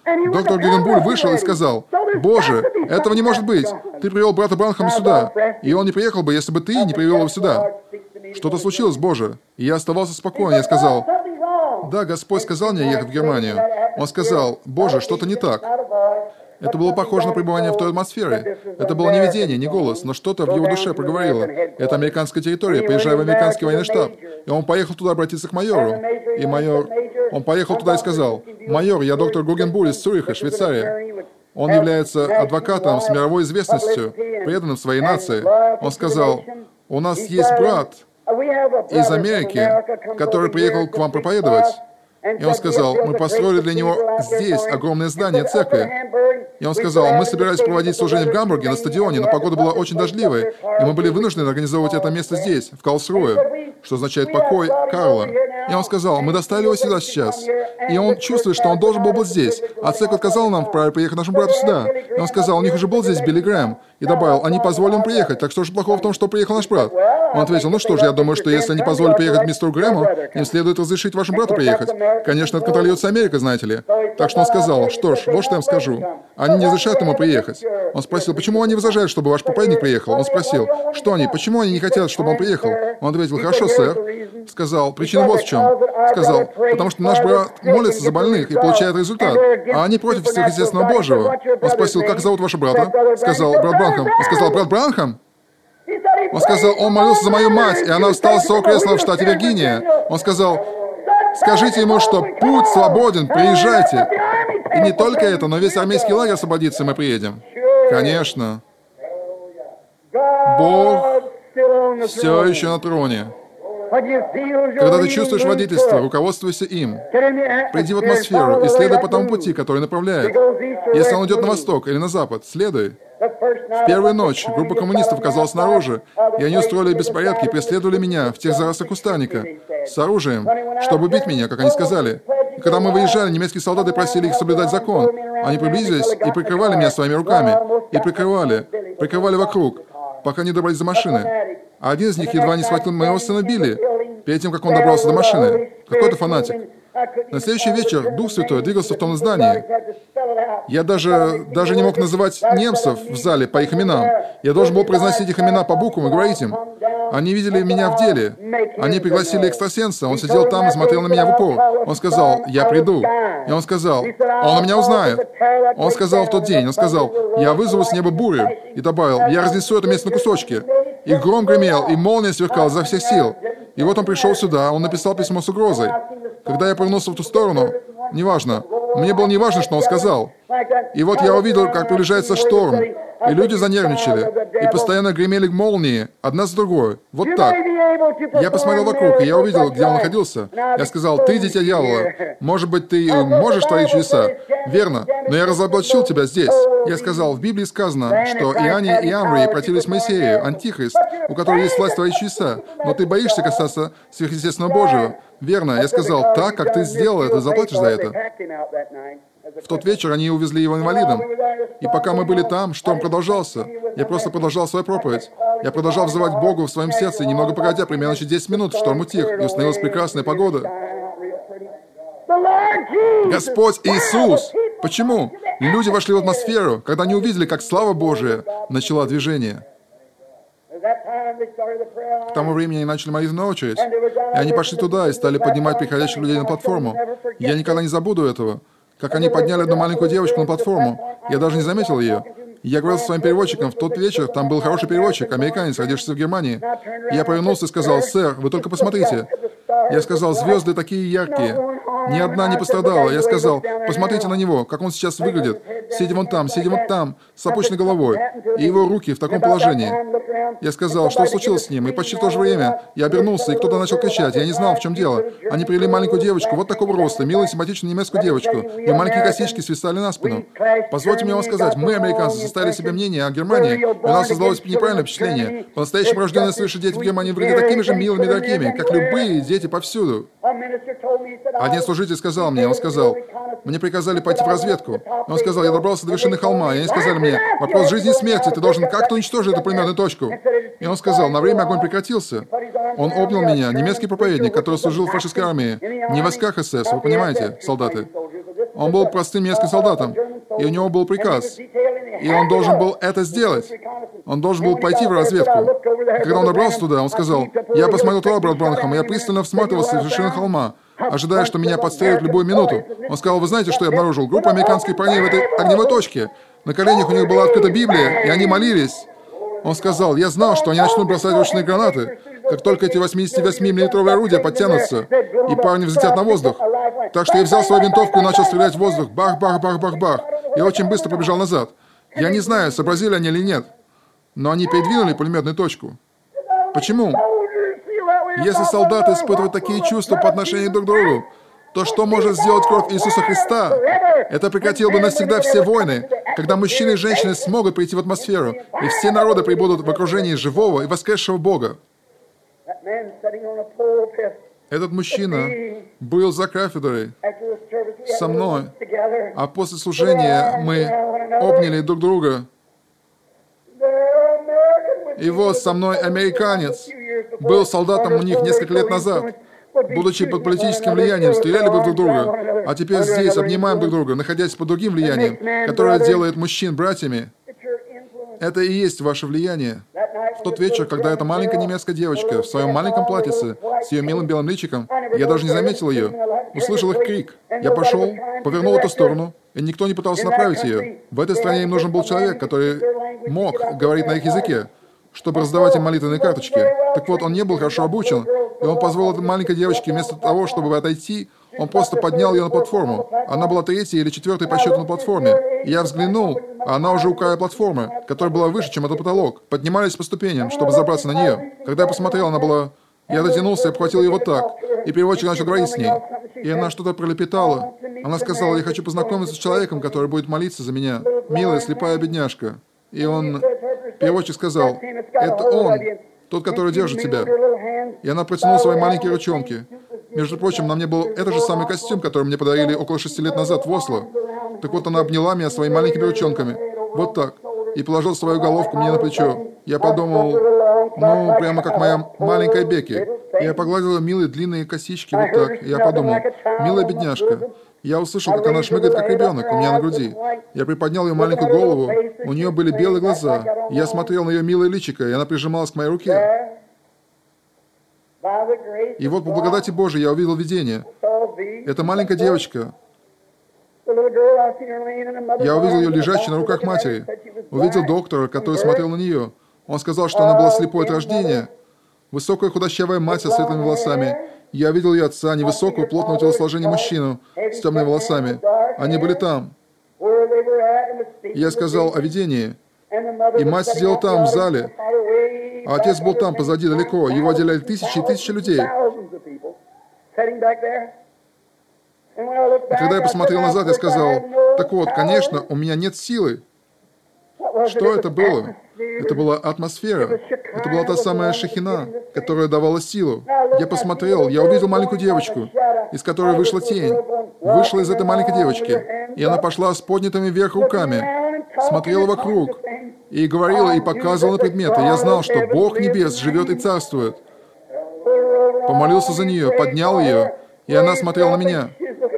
Доктор Гюгенбуль вышел и сказал: «Боже, этого не может быть! Ты привел брата Бранхама сюда, и он не приехал бы, если бы ты не привел его сюда. Что-то случилось, Боже!» И я оставался спокоен. Я сказал: «Да, Господь сказал мне ехать в Германию». Он сказал: «Боже, что-то не так». Это было похоже на пребывание в той атмосфере. Это было не видение, не голос, но что-то в его душе проговорило. Это американская территория, приезжай в американский военный штаб. И он поехал туда обратиться к майору. И он поехал туда и сказал: «Майор, я доктор Гюгенбуль из Цюриха, Швейцария». Он является адвокатом с мировой известностью, преданным своей нации. Он сказал: «У нас есть брат из Америки, который приехал к вам проповедовать». И он сказал: «Мы построили для него здесь огромное здание церкви». И он сказал: «Мы собирались проводить служение в Гамбурге на стадионе, но погода была очень дождливой, и мы были вынуждены организовывать это место здесь, в Карлсруэ, что означает «покой Карла». И он сказал: «Мы доставили его сюда сейчас». И он чувствует, что он должен был быть здесь, а церковь отказала нам в праве приехать нашему брату сюда. И он сказал: «У них уже был здесь Билли Грэм». И добавил: «Они позволили им приехать, так что же плохого в том, что приехал наш брат?» Он ответил: «Ну что ж, я думаю, что если они позволили приехать мистеру Грэму, им следует разрешить вашему брату приехать. Конечно, это контролируется Америка, знаете ли». Так что он сказал: «Что ж, вот что я вам скажу. Они не разрешают ему приехать». Он спросил: «Почему они возражают, чтобы ваш проповедник приехал?» Он спросил: «Что они? Почему они не хотят, чтобы он приехал?» Он ответил: «Хорошо, сэр». Сказал: «Причина вот в чем». Сказал: «Потому что наш брат молится за больных и получает результат, а они против сверхъестественного Божьего». Он спросил: «Как зовут вашего брата?» Сказал: «Брат Бранхам». Он сказал: «Брат Бранхам?» Он сказал: «Он молился за мою мать, и она встала с своего кресла в штате Виргиния». Он сказал: «Скажите ему, что путь свободен, приезжайте». И не только это, но весь армейский лагерь освободится, и мы приедем. Конечно. Бог все еще на троне. Когда ты чувствуешь водительство, руководствуйся им. Приди в атмосферу и следуй по тому пути, который направляет. Если он идет на восток или на запад, следуй. В первую ночь группа коммунистов оказалась снаружи, и они устроили беспорядки и преследовали меня в тех зарослях кустарника с оружием, чтобы убить меня, как они сказали. И когда мы выезжали, немецкие солдаты просили их соблюдать закон. Они приблизились и прикрывали меня своими руками. И прикрывали вокруг, пока не добрались до машины. А один из них едва не схватил моего сына Билли, перед тем, как он добрался до машины. Какой-то фанатик. На следующий вечер Дух Святой двигался в том здании. Я даже не мог называть немцев в зале по их именам. Я должен был произносить их имена по буквам и говорить им. Они видели меня в деле. Они пригласили экстрасенса. Он сидел там и смотрел на меня в упор. Он сказал: «Я приду». И он сказал: «Он меня узнает». Он сказал в тот день, он сказал: «Я вызову с неба бурю». И добавил: «Я разнесу это место на кусочки». И гром гремел, и молния сверкала изо всех сил. И вот он пришел сюда, он написал письмо с угрозой. Когда я повернулся в ту сторону, неважно, мне было неважно, что он сказал. И вот я увидел, как приближается шторм, и люди занервничали, и постоянно гремели молнии, одна за другой. Вот так. Я посмотрел вокруг, и я увидел, где он находился. Я сказал: «Ты, дитя дьявола, может быть, ты можешь творить чудеса?» «Верно, но я разоблачил тебя здесь». Я сказал: «В Библии сказано, что Иоанне и Амврии противились Моисею, антихрист, у которого есть власть творить чудеса, но ты боишься касаться сверхъестественного Божьего». «Верно». Я сказал: «Так, как ты сделал это, заплатишь за это». В тот вечер они увезли его инвалидом. И пока мы были там, шторм продолжался. Я просто продолжал свою проповедь. Я продолжал взывать к Богу в своем сердце, и немного погодя, примерно через 10 минут, шторм утих, и установилась прекрасная погода. Господь Иисус! Почему? Люди вошли в атмосферу, когда они увидели, как слава Божия начала движение. К тому времени они начали молитвенную очередь. И они пошли туда и стали поднимать приходящих людей на платформу. Я никогда не забуду этого. Как они подняли одну маленькую девочку на платформу. Я даже не заметил ее. Я говорил со своим переводчиком в тот вечер, там был хороший переводчик, американец, родившийся в Германии. Я повернулся и сказал: «Сэр, вы только посмотрите». Я сказал: «Звезды такие яркие. Ни одна не пострадала». Я сказал: «Посмотрите на него, как он сейчас выглядит. Сидя вот там, с опущенной головой. И его руки в таком положении». Я сказал: «Что случилось с ним?» И почти в то же время я обернулся, и кто-то начал кричать. Я не знал, в чем дело. Они привели маленькую девочку, вот такого роста, милую, симпатичную немецкую девочку. Ее маленькие косички свисали на спину. Позвольте мне вам сказать, мы, американцы, составили себе мнение о Германии, и у нас создалось неправильное впечатление. По-настоящему рожденные свыше дети в Германии выглядят такими же милыми и дорогими, как любые дети повсюду. Один служитель сказал мне, он сказал: «Мне приказали пойти в разведку». Он сказал: «Я добрался до вершины холма, и они сказали мне: вопрос жизни и смерти, ты должен как-то уничтожить эту пулеметную точку». И он сказал: «На время огонь прекратился». Он обнял меня, немецкий проповедник, который служил в фашистской армии, не в войсках СС, вы понимаете, солдаты. Он был простым немецким солдатом, и у него был приказ, и он должен был это сделать. Он должен был пойти в разведку. И когда он добрался туда, он сказал: «Я посмотрел туда, брат Бранхам, и я пристально всматривался в вершину холма, ожидая, что меня подстрелят в любую минуту». Он сказал: «Вы знаете, что я обнаружил? Группа американских парней в этой огневой точке. На коленях у них была открыта Библия, и они молились». Он сказал: «Я знал, что они начнут бросать ручные гранаты, как только эти 88-миллиметровые орудия подтянутся, и парни взлетят на воздух. Так что я взял свою винтовку и начал стрелять в воздух. Бах-бах-бах-бах-бах. И очень быстро побежал назад. Я не знаю, сообразили они или нет, но они передвинули пулеметную точку. Почему? Если солдаты испытывают такие чувства по отношению друг к другу, то что может сделать кровь Иисуса Христа? Это прекратило бы навсегда все войны, когда мужчины и женщины смогут прийти в атмосферу, и все народы прибудут в окружении живого и воскресшего Бога. Этот мужчина был за кафедрой со мной, а после служения мы обняли друг друга. И вот со мной американец был солдатом у них несколько лет назад. Будучи под политическим влиянием, стреляли бы друг друга. А теперь здесь обнимаем друг друга, находясь под другим влиянием, которое делает мужчин братьями. Это и есть ваше влияние. В тот вечер, когда эта маленькая немецкая девочка в своем маленьком платьице с ее милым белым личиком, я даже не заметил ее, услышал их крик. Я пошел, повернул в эту сторону, и никто не пытался направить ее. В этой стране им нужен был человек, который мог говорить на их языке, чтобы раздавать им молитвенные карточки. Так вот, он не был хорошо обучен, и он позволил этой маленькой девочке вместо того, чтобы отойти, он просто поднял ее на платформу. Она была третьей или четвертой по счету на платформе. И я взглянул, а она уже у края платформы, которая была выше, чем этот потолок. Поднимались по ступеням, чтобы забраться на нее. Когда я посмотрел, она была... Я дотянулся и обхватил ее вот так. И переводчик начал говорить с ней. И она что-то пролепетала. Она сказала: «Я хочу познакомиться с человеком, который будет молиться за меня. Милая, слепая бедняжка». И он... Переводчик сказал: «Это он, тот, который держит тебя». И она протянула свои маленькие ручонки. Между прочим, на мне был этот же самый костюм, который мне подарили около 6 лет назад в Осло. Так вот, она обняла меня своими маленькими ручонками. Вот так. И положила свою головку мне на плечо. Я подумал, ну, прямо как моя маленькая Бекки. И я погладила милые длинные косички вот так. И я подумал: милая бедняжка. Я услышал, как она шмыгает, как ребенок, у меня на груди. Я приподнял ее маленькую голову, у нее были белые глаза. Я смотрел на ее милое личико, и она прижималась к моей руке. И вот по благодати Божией я увидел видение. Эта маленькая девочка, я увидел ее лежащей на руках матери. Увидел доктора, который смотрел на нее. Он сказал, что она была слепой от рождения. Высокая худощавая мать со светлыми волосами. Я видел ее отца, невысокого, плотного телосложения мужчину с темными волосами. Они были там. И я сказал о видении. И мать сидела там, в зале. А отец был там, позади, далеко. Его отделяли тысячи и тысячи людей. И когда я посмотрел назад, я сказал: так вот, конечно, у меня нет силы. Что это было? Это была атмосфера. Это была та самая шахина, которая давала силу. Я посмотрел, я увидел маленькую девочку, из которой вышла тень. Вышла из этой маленькой девочки. И она пошла с поднятыми вверх руками, смотрела вокруг, и говорила, и показывала на предметы. Я знал, что Бог небес живет и царствует. Помолился за нее, поднял ее, и она смотрела на меня.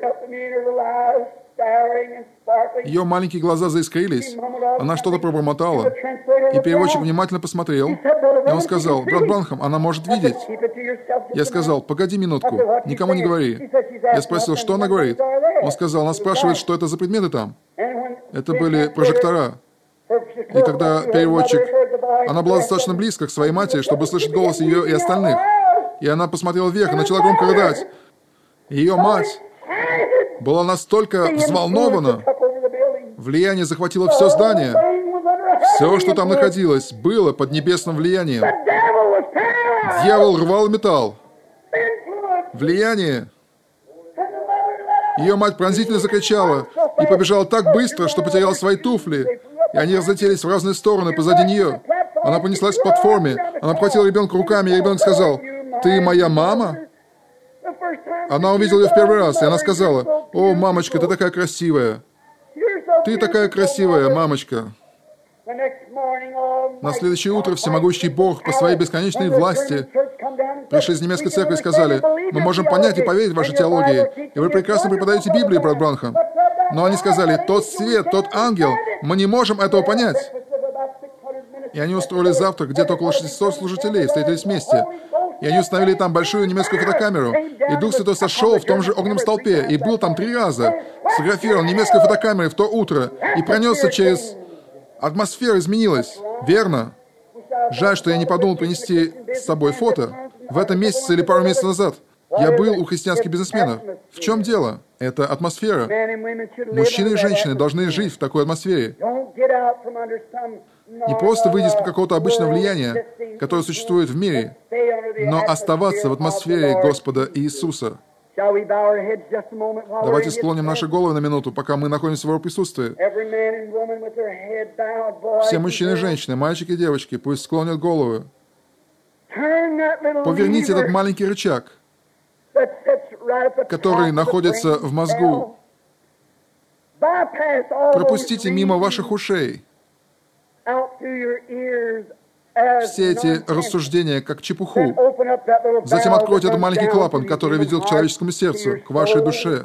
Ее маленькие глаза заискрились. Она что-то пробормотала. И переводчик внимательно посмотрел. И он сказал: брат Бранхам, она может видеть. Я сказал: погоди минутку, никому не говори. Я спросил, что она говорит. Он сказал: она спрашивает, что это за предметы там. Это были прожектора. И когда переводчик... Она была достаточно близко к своей матери, чтобы слышать голос ее и остальных. И она посмотрела вверх и начала громко рыдать. Ее мать была настолько взволнована, влияние захватило все здание. Все, что там находилось, было под небесным влиянием. Дьявол рвал металл. Влияние. Ее мать пронзительно закричала и побежала так быстро, что потеряла свои туфли. И они разлетелись в разные стороны позади нее. Она понеслась к платформе. Она обхватила ребенка руками, и ребенок сказал: «Ты моя мама?» Она увидела ее в первый раз, и она сказала: «О, мамочка, ты такая красивая! Ты такая красивая, мамочка!» На следующее утро всемогущий Бог по своей бесконечной власти пришли из немецкой церкви и сказали: «Мы можем понять и поверить в вашей теологии, и вы прекрасно преподаете Библию, брат Бранхам. Но они сказали, тот свет, тот ангел, мы не можем этого понять. И они устроили завтрак, где-то около 600 служителей встретились вместе. И они установили там большую немецкую фотокамеру. И Дух Святой сошел в том же огненном столпе и был там 3 раза. Сфотографировал немецкой фотокамерой в то утро и пронесся через... Атмосфера изменилась. Верно. Жаль, что я не подумал принести с собой фото. В этом месяце или пару месяцев назад я был у христианских бизнесменов. В чем дело? Это атмосфера. Мужчины и женщины должны жить в такой атмосфере. Не просто выйти из какого-то обычного влияния, которое существует в мире, но оставаться в атмосфере Господа Иисуса. Давайте склоним наши головы на минуту, пока мы находимся в Его присутствии. Все мужчины и женщины, мальчики и девочки, пусть склонят головы. Поверните этот маленький рычаг, который находится в мозгу. Пропустите мимо ваших ушей все эти рассуждения, как чепуху. Затем откройте этот маленький клапан, который ведет к человеческому сердцу, к вашей душе.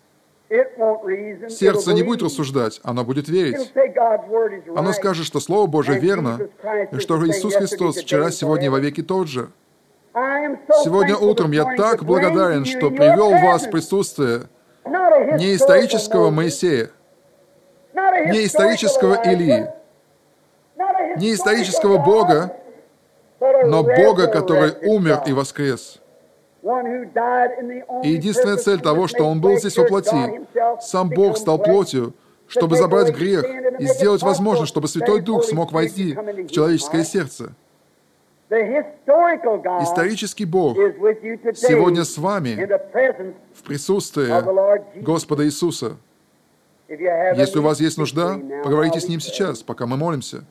Сердце не будет рассуждать, оно будет верить. Оно скажет, что Слово Божие верно, и что Иисус Христос вчера, сегодня и вовеки тот же. Сегодня утром я так благодарен, что привел вас в присутствие не исторического Моисея, не исторического Илии, не исторического Бога, но Бога, который умер и воскрес. И единственная цель того, что Он был здесь во плоти, сам Бог стал плотью, чтобы забрать грех и сделать возможным, чтобы Святой Дух смог войти в человеческое сердце. Исторический Бог сегодня с вами в присутствии Господа Иисуса. Если у вас есть нужда, поговорите с Ним сейчас, пока мы молимся.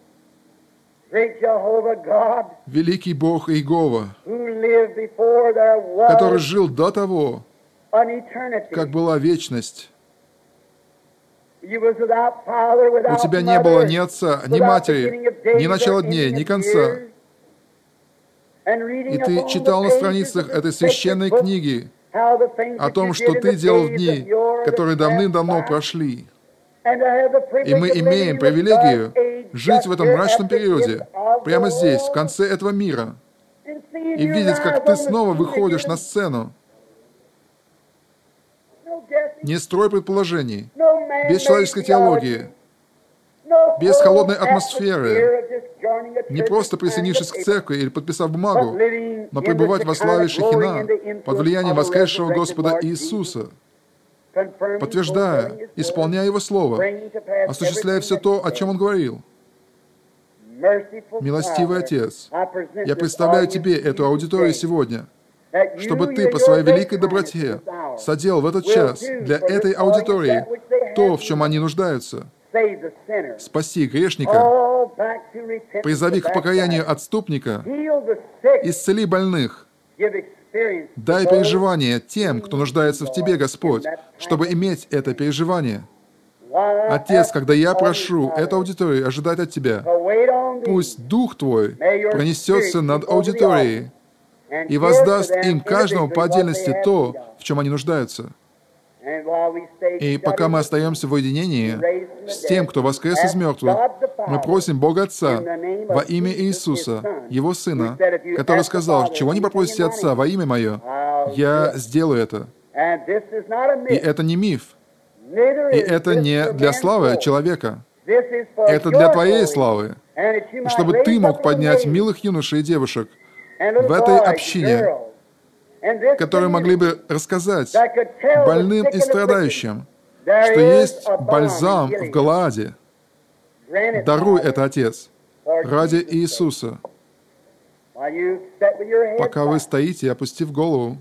Великий Бог Иегова, который жил до того, как была вечность. У тебя не было ни отца, ни матери, ни начала дней, ни конца. И ты читал на страницах этой священной книги о том, что ты делал в дни, которые давным-давно прошли. И мы имеем привилегию жить в этом мрачном периоде, прямо здесь, в конце этого мира, и видеть, как ты снова выходишь на сцену. Не строй предположений, без человеческой теологии, без холодной атмосферы, не просто присоединившись к церкви или подписав бумагу, но пребывать во славе Шехина под влиянием воскресшего Господа Иисуса, подтверждая, исполняя Его Слово, осуществляя все то, о чем Он говорил. Милостивый Отец, я представляю Тебе эту аудиторию сегодня, чтобы Ты по Своей великой доброте соделал в этот час для этой аудитории то, в чем они нуждаются. Спаси грешника, призови к покаянию отступника, исцели больных, дай переживание тем, кто нуждается в Тебе, Господь, чтобы иметь это переживание. Отец, когда я прошу эту аудиторию ожидать от Тебя, пусть Дух Твой пронесется над аудиторией и воздаст им каждому по отдельности то, в чем они нуждаются. И пока мы остаемся в уединении с тем, кто воскрес из мертвых, мы просим Бога Отца во имя Иисуса, Его Сына, который сказал, чего не попросите Отца во имя Мое, я сделаю это. И это не миф. И это не для славы человека. Это для Твоей славы. И чтобы Ты мог поднять милых юношей и девушек в этой общине, которые могли бы рассказать больным и страдающим, что есть бальзам в Галааде. Даруй это, Отец, ради Иисуса. Пока вы стоите, опустив голову,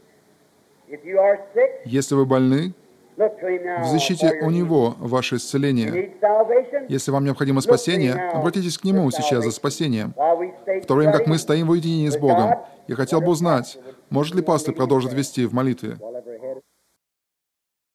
если вы больны, взыщите у Него ваше исцеление. Если вам необходимо спасение, обратитесь к Нему сейчас за спасением. В то время как мы стоим в уединении с Богом, я хотел бы узнать, может ли пастор продолжить вести в молитве.